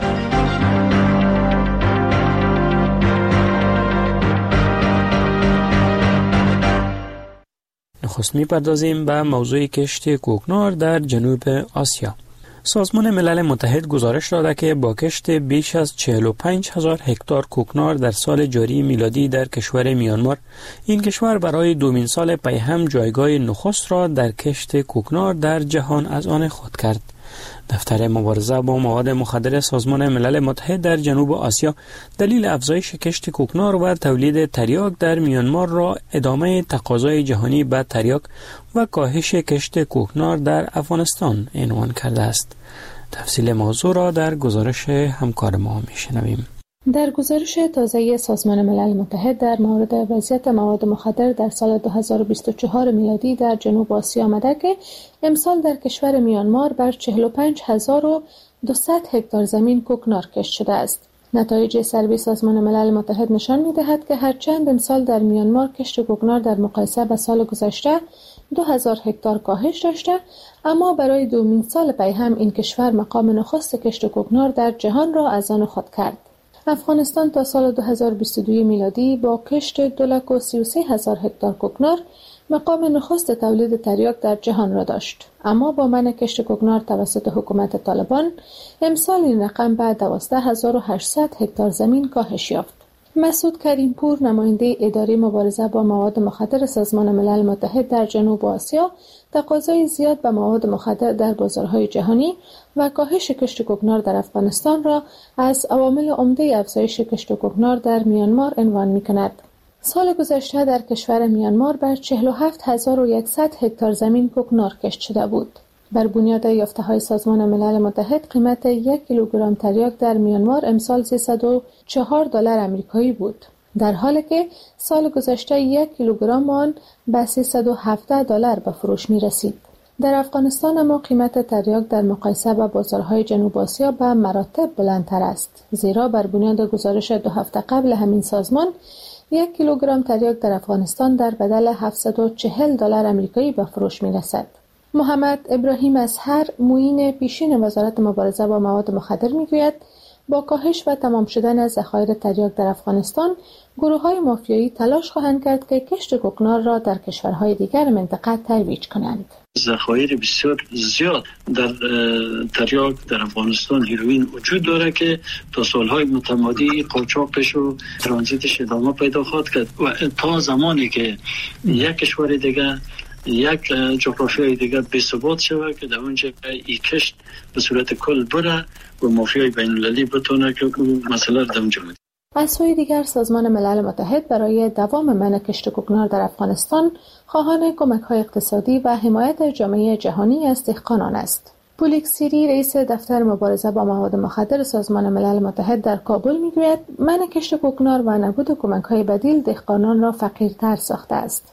نخست میپردازیم به موضوع کشت کوکنار در جنوب آسیا. سازمان ملل متحد گزارش داده که با کشت بیش از 45,000 هکتار کوکنار در سال جاری میلادی در کشور میانمار، این کشور برای دومین سال پی هم جایگاه نخست را در کشت کوکنار در جهان از آن خود کرد. دفتر مبارزه با مواد مخدر سازمان ملل متحد در جنوب آسیا دلیل افزایش کشت کوکنار و تولید تریاک در میانمار را ادامه تقاضای جهانی به تریاک و کاهش کشت کوکنار در افغانستان عنوان کرده است. تفصیل موضوع را در گزارش همکار ما میشنویم. در گزارش تازه سازمان ملل متحد در مورد وضعیت مواد مخدر در سال 2024 میلادی در جنوب آسیا آمده که امسال در کشور میانمار بر 45,200 هکتار زمین کوکنار کشت شده است. نتایج سروی سازمان ملل متحد نشان می‌دهد که هرچند امسال در میانمار کشت کوکنار در مقایسه با سال گذشته 2000 هکتار کاهش داشته، اما برای دومین سال پی هم این کشور مقام نخست کشت کوکنار در جهان را از آن خود کرد. افغانستان تا سال 2022 میلادی با کشت 233,000 هکتار کوکنار مقام نخست تولید تریاک در جهان را داشت، اما با منع کشت کوکنار توسط حکومت طالبان امسال این رقم به 12,800 هکتار زمین کاهش یافت. مسعود کریمپور، نماینده اداره مبارزه با مواد مخدر سازمان ملل متحد در جنوب آسیا، تقاضای زیاد به مواد مخدر در بازارهای جهانی و کاهش کشت کوکنار در افغانستان را از عوامل عمده افزایش کشت کوکنار در میانمار عنوان می‌کند. سال گذشته در کشور میانمار بر 47,100 هکتار زمین کوکنار کشت شده بود. بر بنیاد یافته‌های سازمان ملل متحد قیمت 1 کیلوگرم تریاک در میانمار امسال $304 آمریکایی بود، در حالی که سال گذشته 1 کیلوگرم آن به $317 به فروش می رسید. در افغانستان اما قیمت تریاک در مقایسه با بازارهای جنوب آسیا به مراتب بلندتر است، زیرا بر بنیاد گزارش 2 هفته قبل همین سازمان 1 کیلوگرم تریاک در افغانستان در بدل $740 آمریکایی به فروش می رسد. محمد ابراهیم اصهر، معین پیشین وزارت مبارزه با مواد مخدر میگوید با کاهش و تمام شدن ذخایر تریاک در افغانستان، گروه‌های مافیایی تلاش خواهند کرد که کشت کوکنار را در کشورهای دیگر منطقه ترویج کنند. ذخایر بسیار زیاد در تریاک در افغانستان هیروئین وجود داره که تا سالهای متمادی قاچاقش و ترانزیتش ادامه پیدا خواهد کرد و تا زمانی که یک کشور دیگر یک جغرافیای دیگر بی ثبات شود که در اونجا این کشت به صورت کل بره و مافیای بین المللی بتونه که مسئله را در اونجا بده. از سوی دیگر سازمان ملل متحد برای دوام منع کشت کوکنار در افغانستان خواهان کمک‌های اقتصادی و حمایت جامعه جهانی از دهقانان است. پولیک سیری، رئیس دفتر مبارزه با مواد مخدر سازمان ملل متحد در کابل میگوید منع کشت کوکنار و نبود کمک‌های بدیل دهقانان را فقیرتر ساخته است.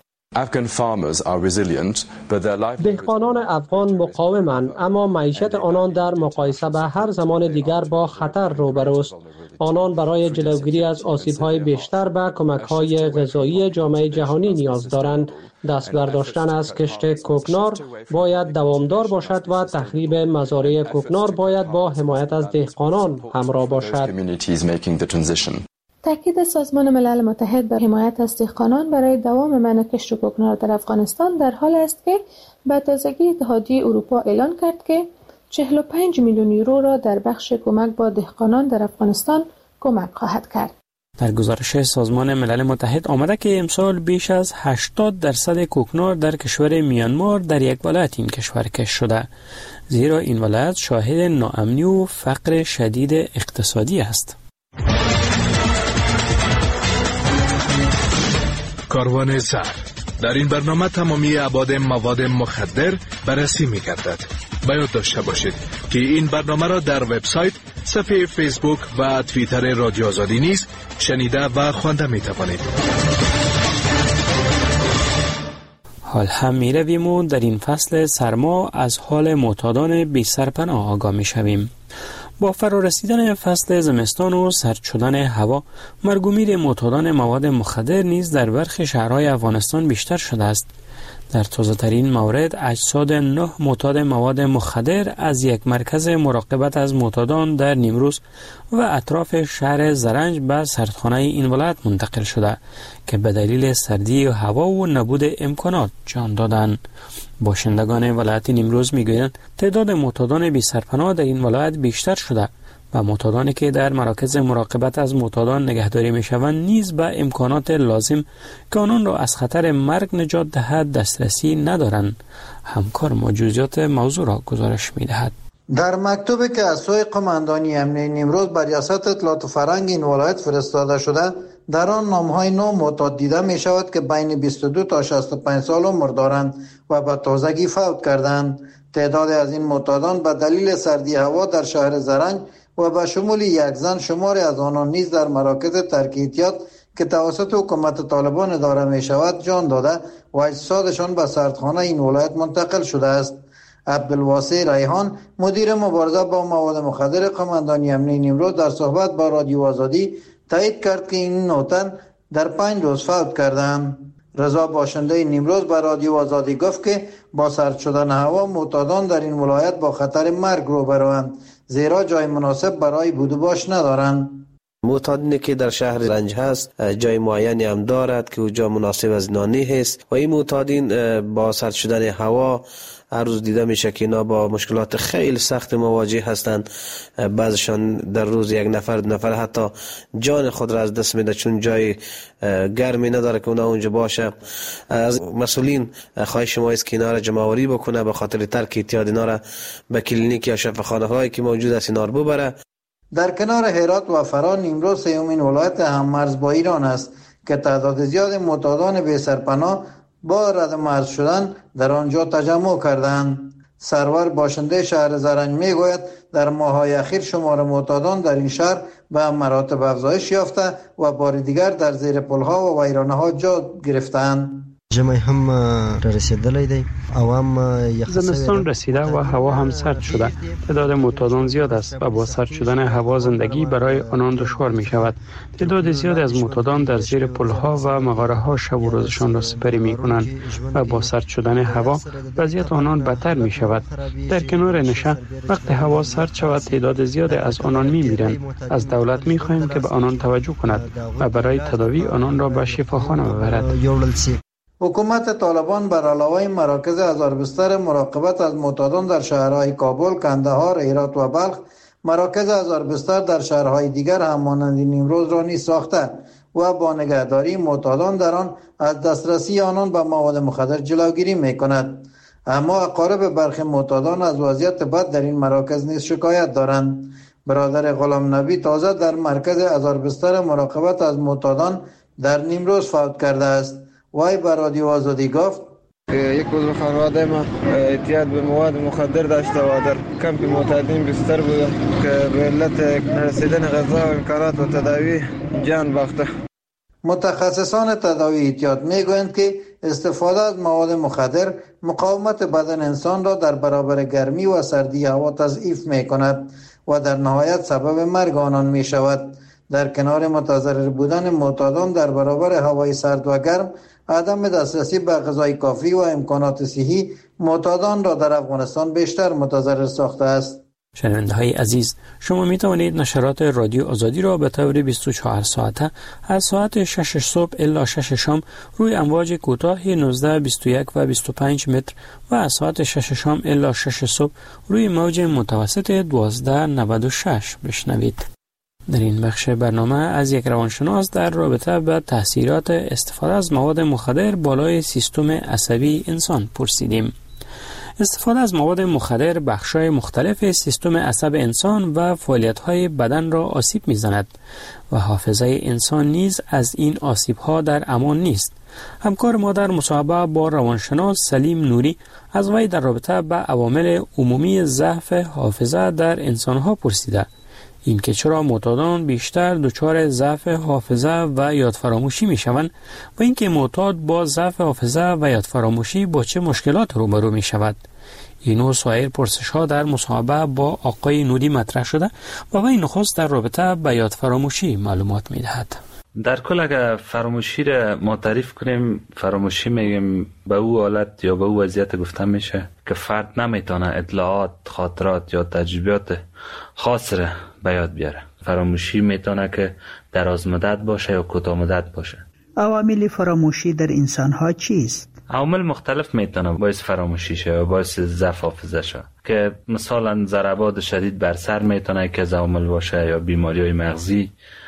دهقانان افغان مقاومند، اما معیشت آنان در مقایسه به هر زمان دیگر با خطر روبروست. آنان برای جلوگیری از آسیب‌های بیشتر به کمک‌های غذایی جامعه جهانی نیاز دارند. دست برداشتن از کشت کوکنار باید دوامدار باشد و تخریب مزارع کوکنار باید با حمایت از دهقانان همراه باشد. تاکید سازمان ملل متحد بر حمایت از دهقانان برای دوام منع کشت کوکنار در افغانستان در حال است که به تازگی اتحادیه اروپا اعلان کرد که 45 میلیون یورو را در بخش کمک با دهقانان در افغانستان کمک خواهد کرد. در گزارش سازمان ملل متحد آمده که امسال بیش از 80% کوکنار در کشور میانمار در یک ولایت این کشور کشت شده، زیرا این ولایت شاهد ناامنی و فقر شدید اقتصادی است. کاروان سر در این برنامه تمامی ابعاد مواد مخدر بررسی می‌گردد. باید داشته باشید که این برنامه را در وبسایت صفحه فیسبوک و توییتر رادیو آزادی نیز شنیده و خوانده می توانید. حال هم می رویم و در این فصل سرما از حال معتادان بی سرپناه آگاه می شویم. با فرارسیدن فصل زمستان و سرد شدن هوا، مرگ و میر معتادان مواد مخدر نیز در برخی شهرهای افغانستان بیشتر شده است. در تازه‌ترین مورد اجساد 9 معتاد مواد مخدر از یک مرکز مراقبت از معتادان در نیمروز و اطراف شهر زرنج به سردخانه این ولایت منتقل شده که به دلیل سردی هوا و نبود امکانات جان دادند. باشندگان ولایت نیمروز میگویند تعداد معتادان بی سرپناه در این ولایت بیشتر شده و معتادانی که در مراکز مراقبت از معتادان نگهداری میشوند نیز به امکانات لازم که آنان را از خطر مرگ نجات دهد دسترسی ندارند. همکار ما جزئیات موضوع را گزارش میدهد. در مکتوبی که از سوی قماندانی امنیه نیمروز بر ریاست اطلاعات و فرهنگ این ولایت فرستاده شده، در آن نامهای 9 معتاد دیده می شود که بین 22 تا 65 سال عمر دارند و به تازگی فوت کردند. تعداد از این معتادان به دلیل سردی هوا در شهر زرنج و به شمول یک زن شماری از آنان نیز در مراکز ترک احتیاط که توسط حکومت طالبان اداره می شود جان داده و اجسادشان به سردخانه این ولایت منتقل شده است. عبدالواسع ریحان مدیر مبارزه با مواد مخدر قماندانی امنیه نیمروز در صحبت با رادیو آزادی تایید کرد که این 9 تن در 5 روز فوت کردند. رضا باشنده نیمروز به رادیو آزادی گفت که با سرد شدن هوا معتادان در این ولایت با خطر مرگ روبروند، زیرا جای مناسب برای بود و باش ندارند. معتادینی که در شهر رنج هست جای معینی هم دارد که اونجا مناسب از نانی هست و این معتادین با سرد شدن هوا هر روز دیده میشه که اینا با مشکلات خیلی سخت مواجه هستند. بعضشان در روز یک نفر دو نفر حتی جان خود را از دست میده چون جای گرمی نداره که اونا اونجا باشه. از مسئولین خواهش ما است که اینا را جمع‌آوری بکنه به خاطر ترک اعتیاد اینا را به کلینیک یا شفاخانه هایی که موجود است اینا رو ببره. در کنار هرات و فرا نیمروز سومین ولایت هم مرز با ایران است که تعداد زیاد معتادان بی سرپناه با رد مرز شدن در آنجا تجمع کردند. سرور باشنده شهر زرنج میگوید در ماه‌های اخیر شمار معتادان در این شهر به مراتب افزایش یافته و بار دیگر در زیر پل‌ها و ویرانه‌ها جا گرفتند. ژمی هم رسیدلی دی زمستان رسیده و هوا هم سرد شده. تعداد معتادان زیاد است و با سرد شدن هوا زندگی برای آنان دشوار می شود. تعداد زیاد از معتادان در زیر پلها و مغاره ها شب و روزشان را سپری می کنند و با سرد شدن هوا وضعیت آنان بدتر می شود. در کنار نشه وقتی هوا سرد شود تعداد زیاد از آنان می میرند. از دولت می خواهیم که به آنان توجه کند و برای تداوی آنان را به شفاخانه ببرد. حکومت طالبان بر علاوه مراکز هزار بستر مراقبت از معتادان در شهرهای کابل، کندهار، هرات و بلخ، مراکز هزار بستر در شهرهای دیگر هم مانند نیمروز را نیز ساخته و با نگهداری معتادان در آن از دسترسی آنان به مواد مخدر جلوگیری می‌کند. اما اقارب برخی معتادان از وضعیت بد در این مراکز نیز شکایت دارند. برادر غلام نبی تازه در مرکز هزار بستر مراقبت از معتادان در نیمروز فوت کرده است. وای بر رادیو آزادی گفت یک عضو خانواده ما اعتیاد به مواد مخدر داشته و در کمپ معتادین بستر بوده که به علت نرسیدن غذا و امکانات و تداوی جان باخته. متخصصان تداوی اعتیاد میگویند که استفاده از مواد مخدر مقاومت بدن انسان را در برابر گرمی و سردی هوا تضعیف میکند و در نهایت سبب مرگ آنان میشود. در کنار متضرر بودن معتادان در برابر هوای سرد و گرم، عدم دسترسی به غذای کافی و امکانات صحی معتادان را در افغانستان بیشتر متضرر ساخته است. شنونده های عزیز، شما می توانید نشرات رادیو آزادی را به طور 24 ساعته از ساعت 6 صبح الی 6 شام روی امواج کوتاه 19, 21 و 25 متر و از ساعت 6 شام الی 6 صبح روی موج متوسط 1296 بشنوید. در این بخش برنامه از یک روانشناس در رابطه با تاثیرات استفاده از مواد مخدر بالای سیستم عصبی انسان پرسیدیم. استفاده از مواد مخدر بخش‌های مختلف سیستم عصب انسان و فعالیت‌های بدن را آسیب می‌زند و حافظه انسان نیز از این آسیب‌ها در امان نیست. همکار ما در مصاحبه با روانشناس سلیم نوری از وی در رابطه با عوامل عمومی ضعف حافظه در انسان‌ها پرسیده. اینکه چرا معتادان بیشتر دچار ضعف حافظه و یادفراموشی میشوند و اینکه معتاد با ضعف حافظه و یادفراموشی با چه مشکلات روبرو می شود. این و سایر پرسش ها در مصاحبه با آقای نودی مطرح شده و وی نخست در رابطه با یادفراموشی معلومات می دهد. در کل اگر فراموشی را ما تعریف کنیم، فراموشی میگیم به او حالت یا به او وضعیت گفته میشه که فرد نمیتونه اطلاعات، خاطرات یا تجربیات خاص را به یاد بیاره. فراموشی میتونه که دراز مدت باشه یا کوتاه مدت باشه. عوامل فراموشی در انسان ها چیست؟ عوامل مختلف میتونه باعث فراموشی شه و باعث ضعف حافظه شه، که مثلا ضربات شدید بر سر میتونه که از عوامل باشه، یا بیماری‌های مغزی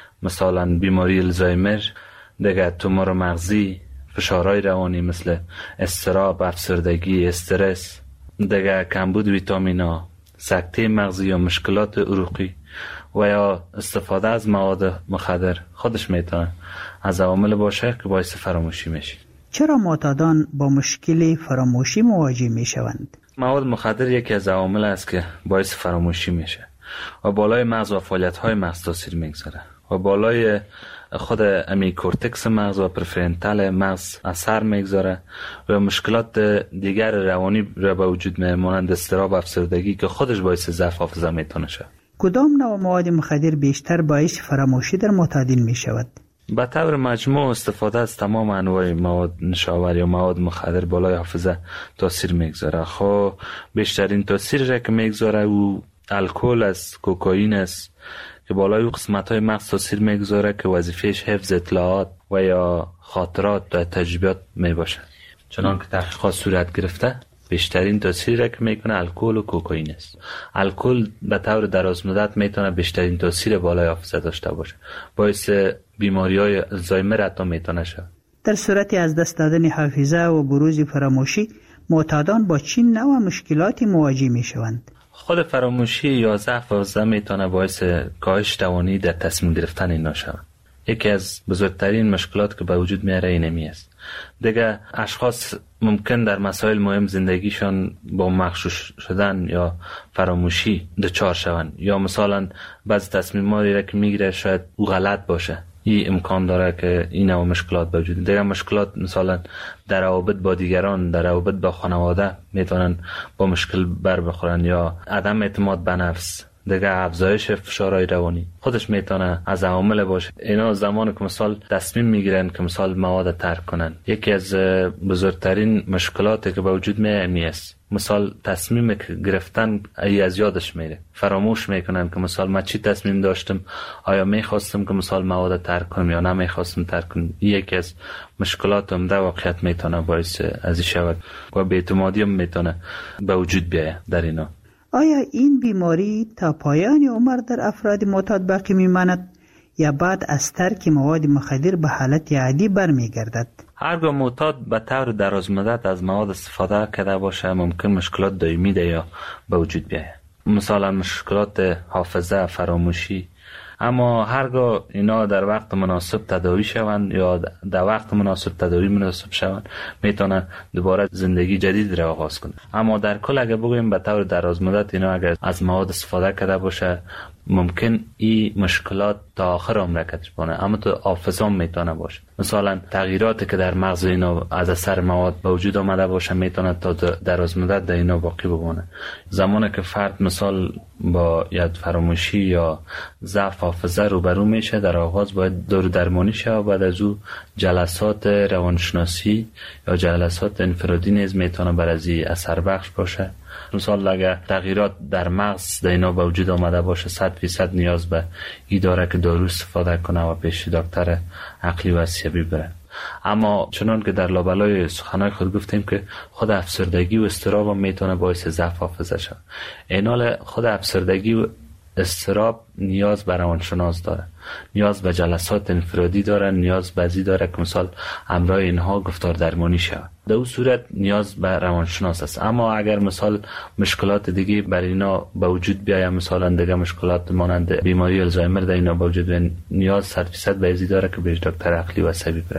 مثلا بیماری الزایمر، دیگه تومور مغزی، فشارهای روانی مثل اضطراب، افسردگی، استرس، دیگه کمبود ویتامینا، سکته مغزی یا مشکلات عروقی و یا استفاده از مواد مخدر خودش میتونه از عوامل باشه که باعث فراموشی میشه. چرا معتادان با مشکل فراموشی مواجه میشوند؟ مواد مخدر یکی از عوامل است که باعث فراموشی میشه و بالای مغز و فعالیت‌های مغز تاثیر میگذاره و بالای خود امی کورتکس مغز و پرفرنتال مغز اثر میگذاره و مشکلات دیگر روانی را به وجود میاره، مانند اضطراب و افسردگی که خودش باعث ضعف حافظه میتونه شه. کدام نوع مواد مخدر بیشتر باعث فراموشی در معتادین میشود؟ به طور مجموع استفاده از تمام انواع مواد نشاور یا مواد مخدر بالای حافظه تاثیر میگذاره. خب بیشترین تاثیر را که میگذاره او الکل است، کوکائین است که بالای او قسمت‌های مغز تاثیر میگذاره که وظیفهش حفظ اطلاعات و یا خاطرات و تجربیات میباشه. چنان که تحقیقات صورت گرفته بیشترین تاثیر را که میکنه الکل و کوکائین است. الکل به طور دراز مدت میتونه بیشترین تاثیر بالای حافظه داشته باشه، باعث بیماری‌های الزایمر حتی میتونه شه. در صورت از دست دادن حافظه و بروز فراموشی معتادان با چه نوع مشکلاتی مواجه میشوند؟ خود فراموشی یا ضعف حافظه میتونه باعث کاهش توانایی در تصمیم گرفتن اینا شود. یکی از بزرگترین مشکلات که به وجود میاره اینمی است. دیگه اشخاص ممکن در مسائل مهم زندگیشان با مغشوش شدن یا فراموشی دچار شوند، یا مثلا بعضی تصمیماتی را که میگیره شاید او غلط باشه. این امکان داره که این نوع مشکلات به وجود. دیگه مشکلات مثلا در روابط با دیگران، در روابط با خانواده میتونن با مشکل بر بخورن، یا عدم اعتماد به نفس، دیگه افزایش فشارهای روانی خودش میتونه از عوامل باشه. اینا زمانی که مثلا تصمیم میگیرن که مثلا مواد ترک کنن، یکی از بزرگترین مشکلاتی که به وجود میاد است. مثلا تصمیم گرفتن از یادش میره، فراموش میکنن که مثلا من چی تصمیم داشتم، آیا میخواستم که مثلا مواد ترک کنم یا نمیخواستم ترک کنم. یکی از مشکلات عمده واقعیت میتونه باعث از این شود و بی‌اعتمادی هم میتونه به وجود بیاید در اینا. آیا این بیماری تا پایان عمر در افراد معتاد باقی میماند یا بعد از ترک مواد مخدر به حالت عادی برمیگردد؟ هرگاه معتاد به طور دراز مدت از مواد استفاده کرده باشه ممکن مشکلات دائمی ده یا به وجود بیاید، مثلا مشکلات حافظه، فراموشی. اما هرگاه اینا در وقت مناسب تداوی شوند یا در وقت مناسب تداوی مناسب شوند میتونن دوباره زندگی جدید را آغاز کنند. اما در کل اگر بگوییم به طور دراز مدت اینا اگر از مواد استفاده کرده باشه ممکن این مشکلات تا آخر عمر کشف کنه، اما تو حافظه میتونه باشه. مثلا تغییراتی که در مغز اینا از اثر مواد به وجود آمده باشه میتونه تا دراز مدت در اینا باقی بمونه. زمانی که فرد مثلا با یاد فراموشی یا ضعف حافظه روبرو میشه در آغاز باید دارو درمانی شه و بعد از او جلسات روانشناسی یا جلسات انفرادی نیز میتونه بر از این اثر بخش باشه. مثلا اگر تغییرات در مغز در اینا به وجود آمده باشه 100% نیاز به این داره که دارو استفاده کنه و پیش دکتر عقلی و عصبی بره. اما چنان که در لابلای سخنهای خود گفتیم که خود افسردگی و اضطراب هم میتونه باعث ضعف حافظه شه. اینال خود افسردگی و اضطراب نیاز به روانشناس داره، نیاز به جلسات انفرادی داره، نیاز به ازی داره که مثلا همراه اینها گفتار درمانی شود. در اون صورت نیاز به روانشناس است. اما اگر مثلا مشکلات دیگه بر اینا به وجود بیاید، مثلا دیگه مشکلات مانند بیماری الزایمر در اینا به وجود بیاید، نیاز 100% به ازی داره که به دکتر عقلی و عصبی بره.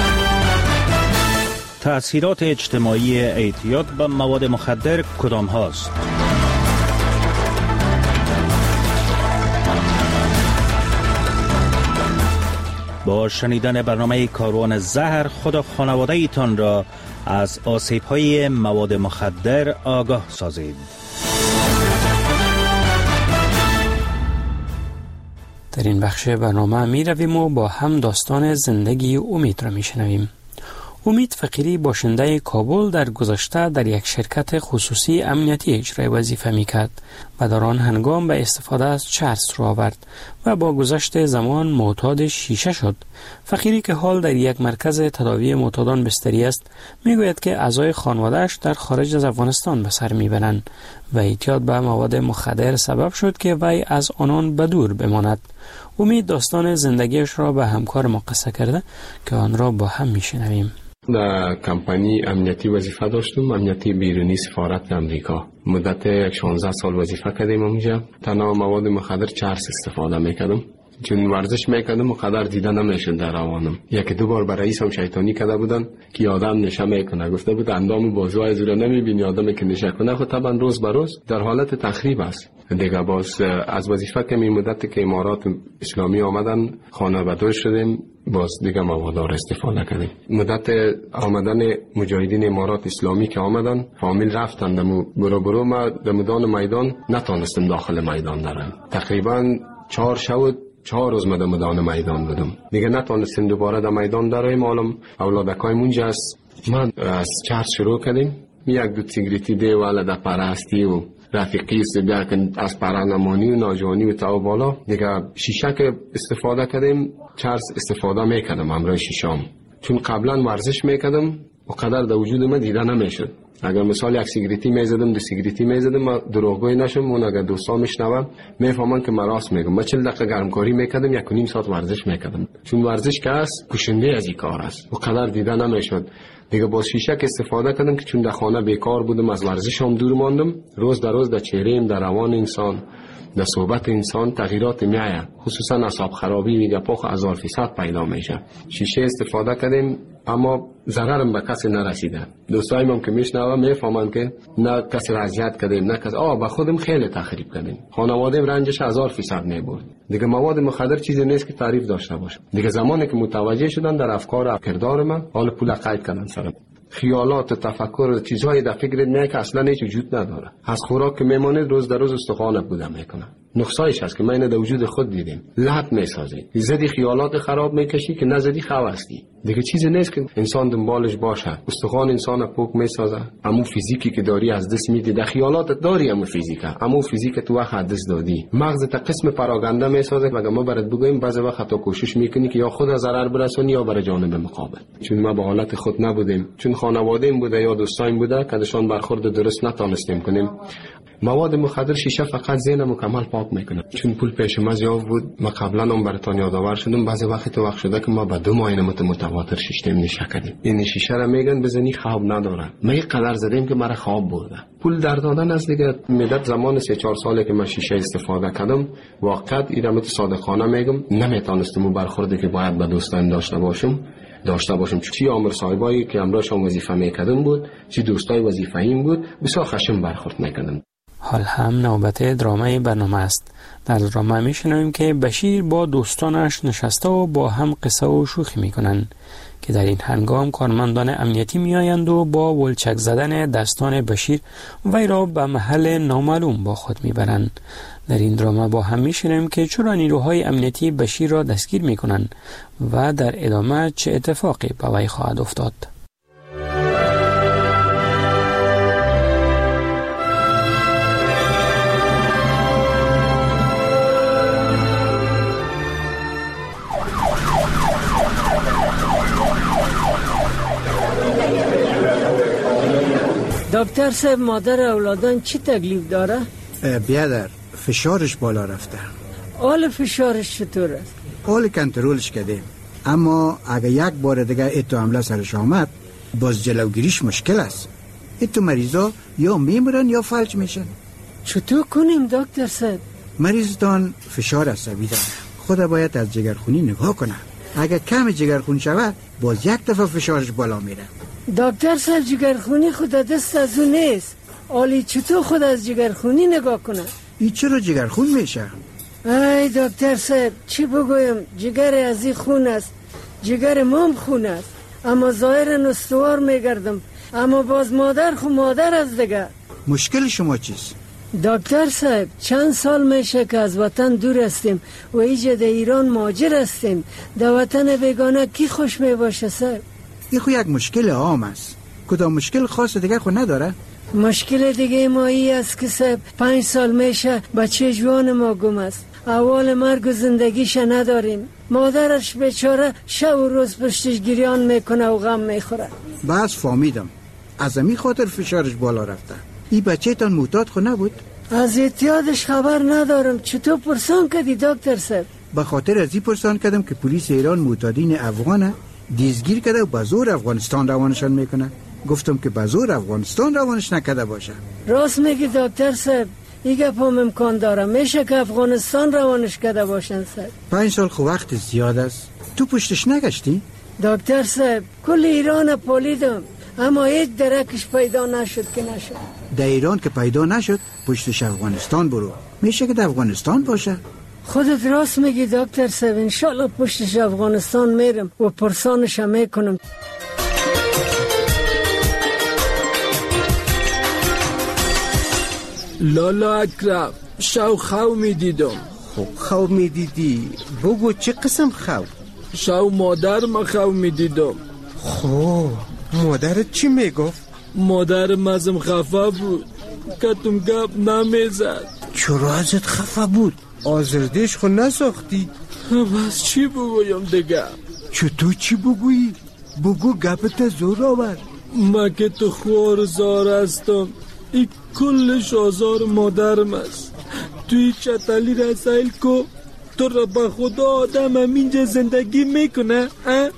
تأثیرات اجتماعی اعتیاد به مواد مخدر کدام هاست؟ با شنیدن برنامه کاروان زهر خود و خانواده ایتان را از آسیب‌های مواد مخدر آگاه سازید. در این بخش برنامه می رویم و با هم داستان زندگی امید را می شنویم. امید فقیری باشنده کابل در گذشته در یک شرکت خصوصی امنیتی اجرای وظیفه می کرد و در آن هنگام به استفاده از چرس را آورد و با گذشت زمان معتاد شیشه شد. فقیری که حال در یک مرکز تداوی معتادان بستری است می گوید که اعضای خانواده‌اش در خارج از افغانستان به سر می برند و اعتیاد به مواد مخدر سبب شد که وی از آنان به دور بماند. امید داستان زندگیش را به همکار ما قصه کرده که آن را با هم می شنویم. در کمپانی امنیتی وظیفه داشتم، امنیتی بیرونی سفارت امریکا. مدت 16 سال وظیفه کردیم اونجا. تنها مواد مخدر چرس استفاده میکردم. چون ورزش میکردم مقدر دیده نمیشد در روانم. یکی دو بار برای رئیسم شیطانی کرده بودن که آدم نشه میکنه. گفته بود اندام بازوهای زور نمیبینی آدمی که نشه کنه. خود طبعا روز به روز در حالت تخریب است. دیگه باز از وظیفه که می مدت که امارات اسلامی آمدن خانه بدر شدیم، باز دیگه مواد را استفاده کردیم. مدت آمدن مجاهدین امارات اسلامی که آمدن فامیل رفتن برو ما در میدان نتونستم داخل میدان درم. تقریبا 4 شب 4 روز در میدان میدان بودم. دیگه نتونستیم دوباره در میدان دریم. معلوم اولادکای مونجا است. ما از چرس شروع کردیم. یک دو سیگریتی دی والا در پرستی و رفیقی بیا که از پرانمانی و ناجوانی و تا بالا دیگه شیشه که استفاده کردیم چرس استفاده میکردم همراه شیشام. چون قبلا ورزش میکردم و قدر در وجود من دیده نمیشد. اگر مثال یک سیگریتی میزدم دو سیگریتی میزدم ما دروغگویی نشم. اون اگر دوستا میشنون میفهمن که من راست میگم. من 40 دقیقه گرمکاری میکردم 1.5 ساعت ورزش میکردم. چون ورزش که است کشنده از این کار است و قدر دیده نمیشد. دیگه با شیشه که استفاده کردم که چون در خانه بیکار بودم از ورزشم دور ماندم. روز در روز در چهره‌ام در روان انسان در صحبت انسان تغییرات میآید. خصوصا اعصاب خرابی و گپاخ 1000% پیدا میشه. شیشه استفاده کردیم اما ضررم به کسی نرسیده. دوستایم هم که میشنوم میفهمن که نه کسی را اذیت کردیم نه کسی به خودم خیلی تخریب کردیم. خانواده‌ام رنجش 1000% میبرد. دیگه مواد مخدر چیزی نیست که تعریف داشته باشه. دیگه زمانی که متوجه شدن در افکار و کردار من حال پول قید کردن سرم. خیالات و تفکر چیزهای در فکرت نه که اصلا هیچ وجود نداره. از خوراک که میمانید روز در روز استخوانت بوده میکنه. نقصایش هست که ما اینو در وجود خود دیدیم. لحت میسازی. زدی خیالات خراب میکشی که نزدی خواستی. دیگه چیزی نیست که انسان دنبالش باشه. استخوان انسان پوک میسازه. امو فیزیکی که داری از دست میدی. در خیالات داری امو فیزیکه. امو فیزیک تو وقت از دست دادی. مغزت قسم پراگنده میسازه. مگه ما برات بگویم بعضی وقت تو کوشش میکنی که یا خود از ضرر برسونی یا برای جانب مقابل. چون ما به حالت خود نبودیم. چون خانواده‌ام بوده یا دوستایم بوده که دشان برخورد درست نتونستیم کنیم. مواد مخدر شیشه فقط ذهن مکمل پاک میکنه. چون پول پیش ما زیاد بود. ما قبلا هم براتون یادآور شدم بعضی وقت وقت شده که ما به 2 ماه متواتر شیشه نشه کردیم. این شیشه را میگن بزنی خواب نداره. ما یک قدر زدیم که مرا خواب برده. پول در دادن از دیگه مدت زمان 3-4 ساله که من شیشه استفاده کردم واقعا ایرم صادقانه میگم نمیتونستم برخوردی که باید به دوستان داشته باشم. چی عامر صاحبایی که همراهشون وظیفه میکردم بود چی دوستای وظیفه‌ایم بود بسیار خشم برخورد میکردم. حال هم نوبت درامای برنامه است. در درامه میشنویم که بشیر با دوستانش نشسته و با هم قصه و شوخی میکنند که در این هنگام کارمندان امنیتی میآیند و با ولچک زدن دستان بشیر وی را به محل نامعلوم با خود میبرند. در این درامه با هم میشنویم که چرا نیروهای امنیتی بشیر را دستگیر میکنند و در ادامه چه اتفاقی به وی خواهد افتاد. دکتر صاحب مادر اولادان چی تکلیف داره؟ بیادر فشارش بالا رفته. حال فشارش چطور است؟ حال کنترلش کردیم اما اگه یک بار دیگه ایتو حمله سرش آمد باز جلوگیریش مشکل است. ایتو مریضا یا میمرن یا فلج میشن. چطور کنیم دکتر صاحب؟ مریضتان فشار عصبی داره. خدا باید از جگرخونی نگاه کنه. اگه کم جگرخون شود باز یک دفعه فشارش بالا میره. دکتر صاحب جگرخونی خود دست از اون نیست. آلی چطور خود از جگرخونی نگاه کنه؟ ای چرا جگرخون میشه؟ ای دکتر صاحب چی بگویم، جگر از این خون است، جگر مام خون است، اما ظاهرا استوار میگردم، اما باز مادر خو مادر است دیگه. مشکل شما چیست؟ دکتر صاحب چند سال میشه که از وطن دور هستیم و ایجا در ایران مهاجر هستیم. در وطن بیگانه کی خوش می باشه صاحب؟ این خو یک مشکل عام است. کدام مشکل خاص دیگه خو نداره؟ مشکل دیگه ما ای است که صاحب 5 سال میشه بچه جوان ما گم است. اول مرگ و زندگیش نداریم. مادرش بیچاره شب و روز پشتش گریان میکنه و غم میخوره. بس فهمیدم، از امی خاطر فشارش بالا رفته. این بچه تان معتاد خو نبود؟ از اعتیادش خبر ندارم. چطور پرسان کردی دکتر صاحب؟ به خاطر از این پرسان کردم که پلیس ایران معتادین افغانه دیزگیر کرده و بزور افغانستان روانشان میکنه. گفتم که بزور افغانستان روانش نکده باشه. راست میگی دکتر صاحب، این گپم امکان داره. میشه که افغانستان روانش کرده باشن صاحب. 5 سال خو وقت زیاد است. تو پشتش نگشتی؟ دکتر صاحب کل ایران پالیدم اما هیچ درکش پیدا نشد که نشد. در ایران که پیدا نشد پشتش افغانستان برو. میشه که در افغانستان باشه. خودت راست میگی دکتر صاحب، انشالله پشتش افغانستان میرم و پرسانش میکنم. لالا اکرم شو خو میدیدم. خب خو میدیدی بگو چه قسم خو؟ شو مادر ما خو میدیدم. خب مادرت چی میگفت؟ مادرم ازم خفه بود، کتم گپ نمیزد. چرا ازت خفه بود؟ آزردش خو نساختی؟ بس چی بگویم دیگه؟ چطور چی بگویی؟ بگو گپت زور آور. ما که تو خوارزار هستم، این کلش آزار مادرم است. توی چطلی رسایل کو تو را به خدا آدم همینجا زندگی میکنه؟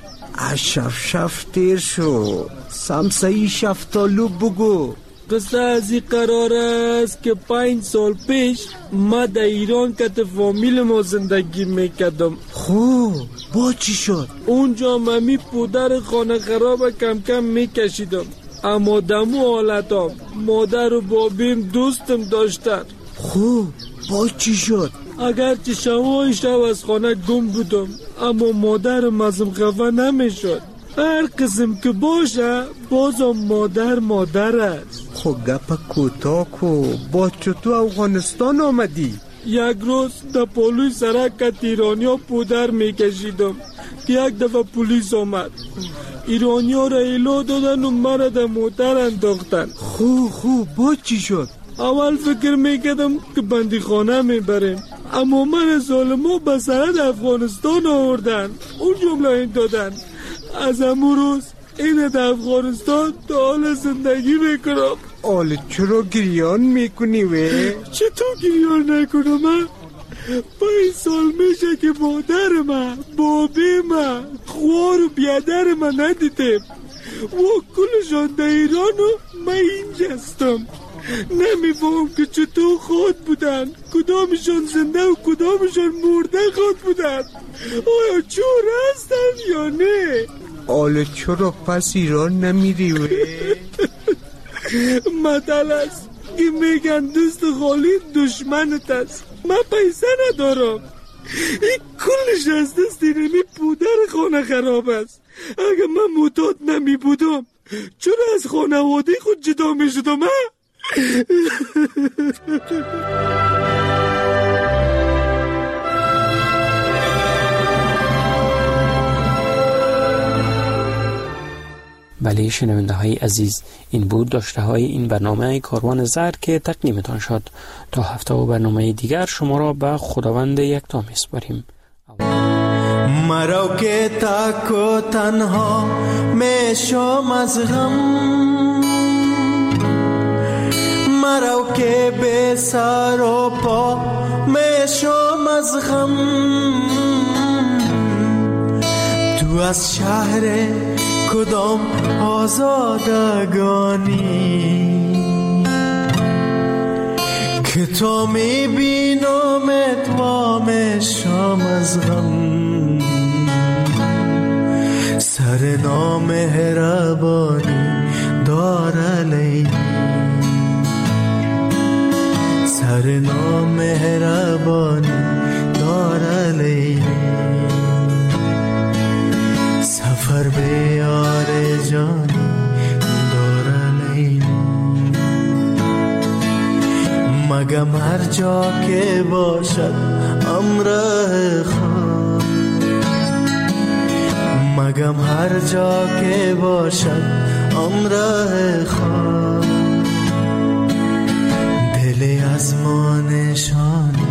شف تیر شو، سمسایی شفتالو بگو. قصه از این قرار است که 5 سال پیش ما در ایران کت فامیل ما زندگی میکردم. خوب با چی شد؟ اونجا ممی پودر خانه خراب کم کم میکشیدم، اما دمو حالتام مادر و بابیم دوستم داشتن. خوب با چی شد؟ اگرچه شب از خانه گم بودم اما مادرم ازم خفه نمیشد. هر قسم که باشه بازم مادر است. خو گپ کوتاه کو، با چطور افغانستان آمدی؟ یک روز در پالوی سرک ایرانیا پودر میکشیدم که یک دفعه پلیس آمد. ایرانیا را ایلا دادن و مرا در موتر انداختن. خوب با چی شد؟ اول فکر میکردم که بندی خانه میبریم، اما من ظالما به سرحد افغانستان آوردن. اون جمله این دادن از امون روز این در افغانستان تا حال زندگی میکنم. حالا چرا گریان میکنی وی؟ چطور گریان نکنم من؟ 5 سال میشه که مادر من، بابی من، خوار و بیادر من ندیدم و کلشان در ایران و من اینجا هستم. نمیفهم که چطور خود بودن، کدامشان زنده و کدامشان مرده خود بودن. آیا چور هستن یا نه؟ حالا چرا پس ایران نمیری وی؟ مطل است که میگن دوست خالی دشمنت است. من پیسه ندارم، این کلش از دست اینمی پودر خانه خراب است. اگر من معتاد نمی بودم چرا از خانواده خود جدا می شدم؟ بله شنونده های عزیز، این بود داشته های این برنامه کاروان زر که تقدیمتان شد. تا هفته و برنامه دیگر شما را به خداوند یکتا میسپاریم. مرا که تک و تنها میشم از غم، مرا که به سر و پا میشم از غم. تو از شهر کدام آزادگانی که تو میبینمت و میشم از غم. سر نامهربانی دار لیلی، سر نامهربانی جانی داره لیلی، مگم هر جا که باشد امره خواه، مگم هر جا که باشد امره خواه، دل از ما نشانی